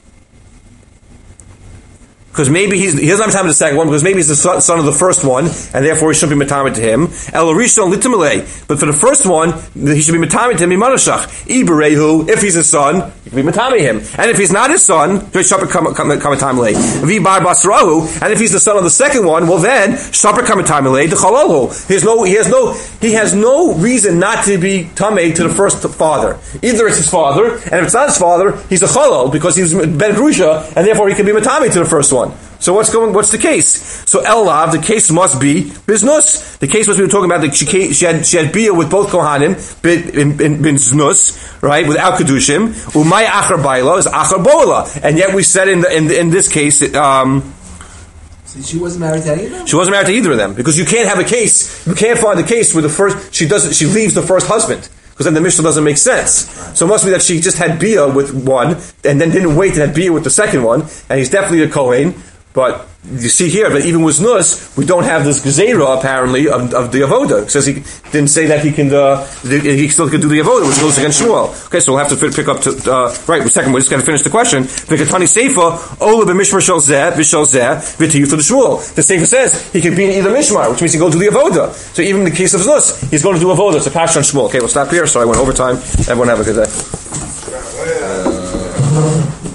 because maybe he's, he doesn't have time to the second one, because maybe he's the son, son of the first one, and therefore he shouldn't be metamed to him. El Rishon litimale. But for the first one, he should be metamed to him, Imanashach. Iberehu, if he's his son, he can be metamed him. And if he's not his son, Shapar Kamatamale. Vibar Basrahu, and if he's the son of the second one, well then, Shapar Kamatamale, the Chalolhu. He has no, he has no, he has no reason not to be tamei to the first father. Either it's his father, and if it's not his father, he's a Chalol, because he's Ben Grusha, and therefore he can be metamed to the first one. So what's going? What's the case? So Elav, the case must be biznus. The case must be talking about that she, she had she had bia with both kohanim, bin bin, bin znus, right, without kedushim. Umay achar baila is achar bola, and yet we said in the, in in this case. Um, so she wasn't married to any of them? She wasn't married to either of them, because you can't have a case. You can't find the case where the first she doesn't she leaves the first husband. Because then the Mishnah doesn't make sense. So it must be that she just had bia with one, and then didn't wait to have bia with the second one, and he's definitely a Kohen. But you see here that even with Znus, we don't have this Gezerah, apparently, of, of the Avoda. It says he didn't say that he can, uh, he still can do the Avoda, which goes against Shmuel. Okay, so we'll have to pick up to, uh, right, second, we just got to finish the question. V'katani Seifa, Ola b'mishmar shel zeh, v'shel zeh, v'tiyuth to the Shmuel. The Seifa says he can be in either Mishmar, which means he can go do the Avoda. So even in the case of Znus, he's going to do Avoda. It's a passion on Shmuel. Okay, we'll stop here. Sorry, I went overtime. Everyone have a good day.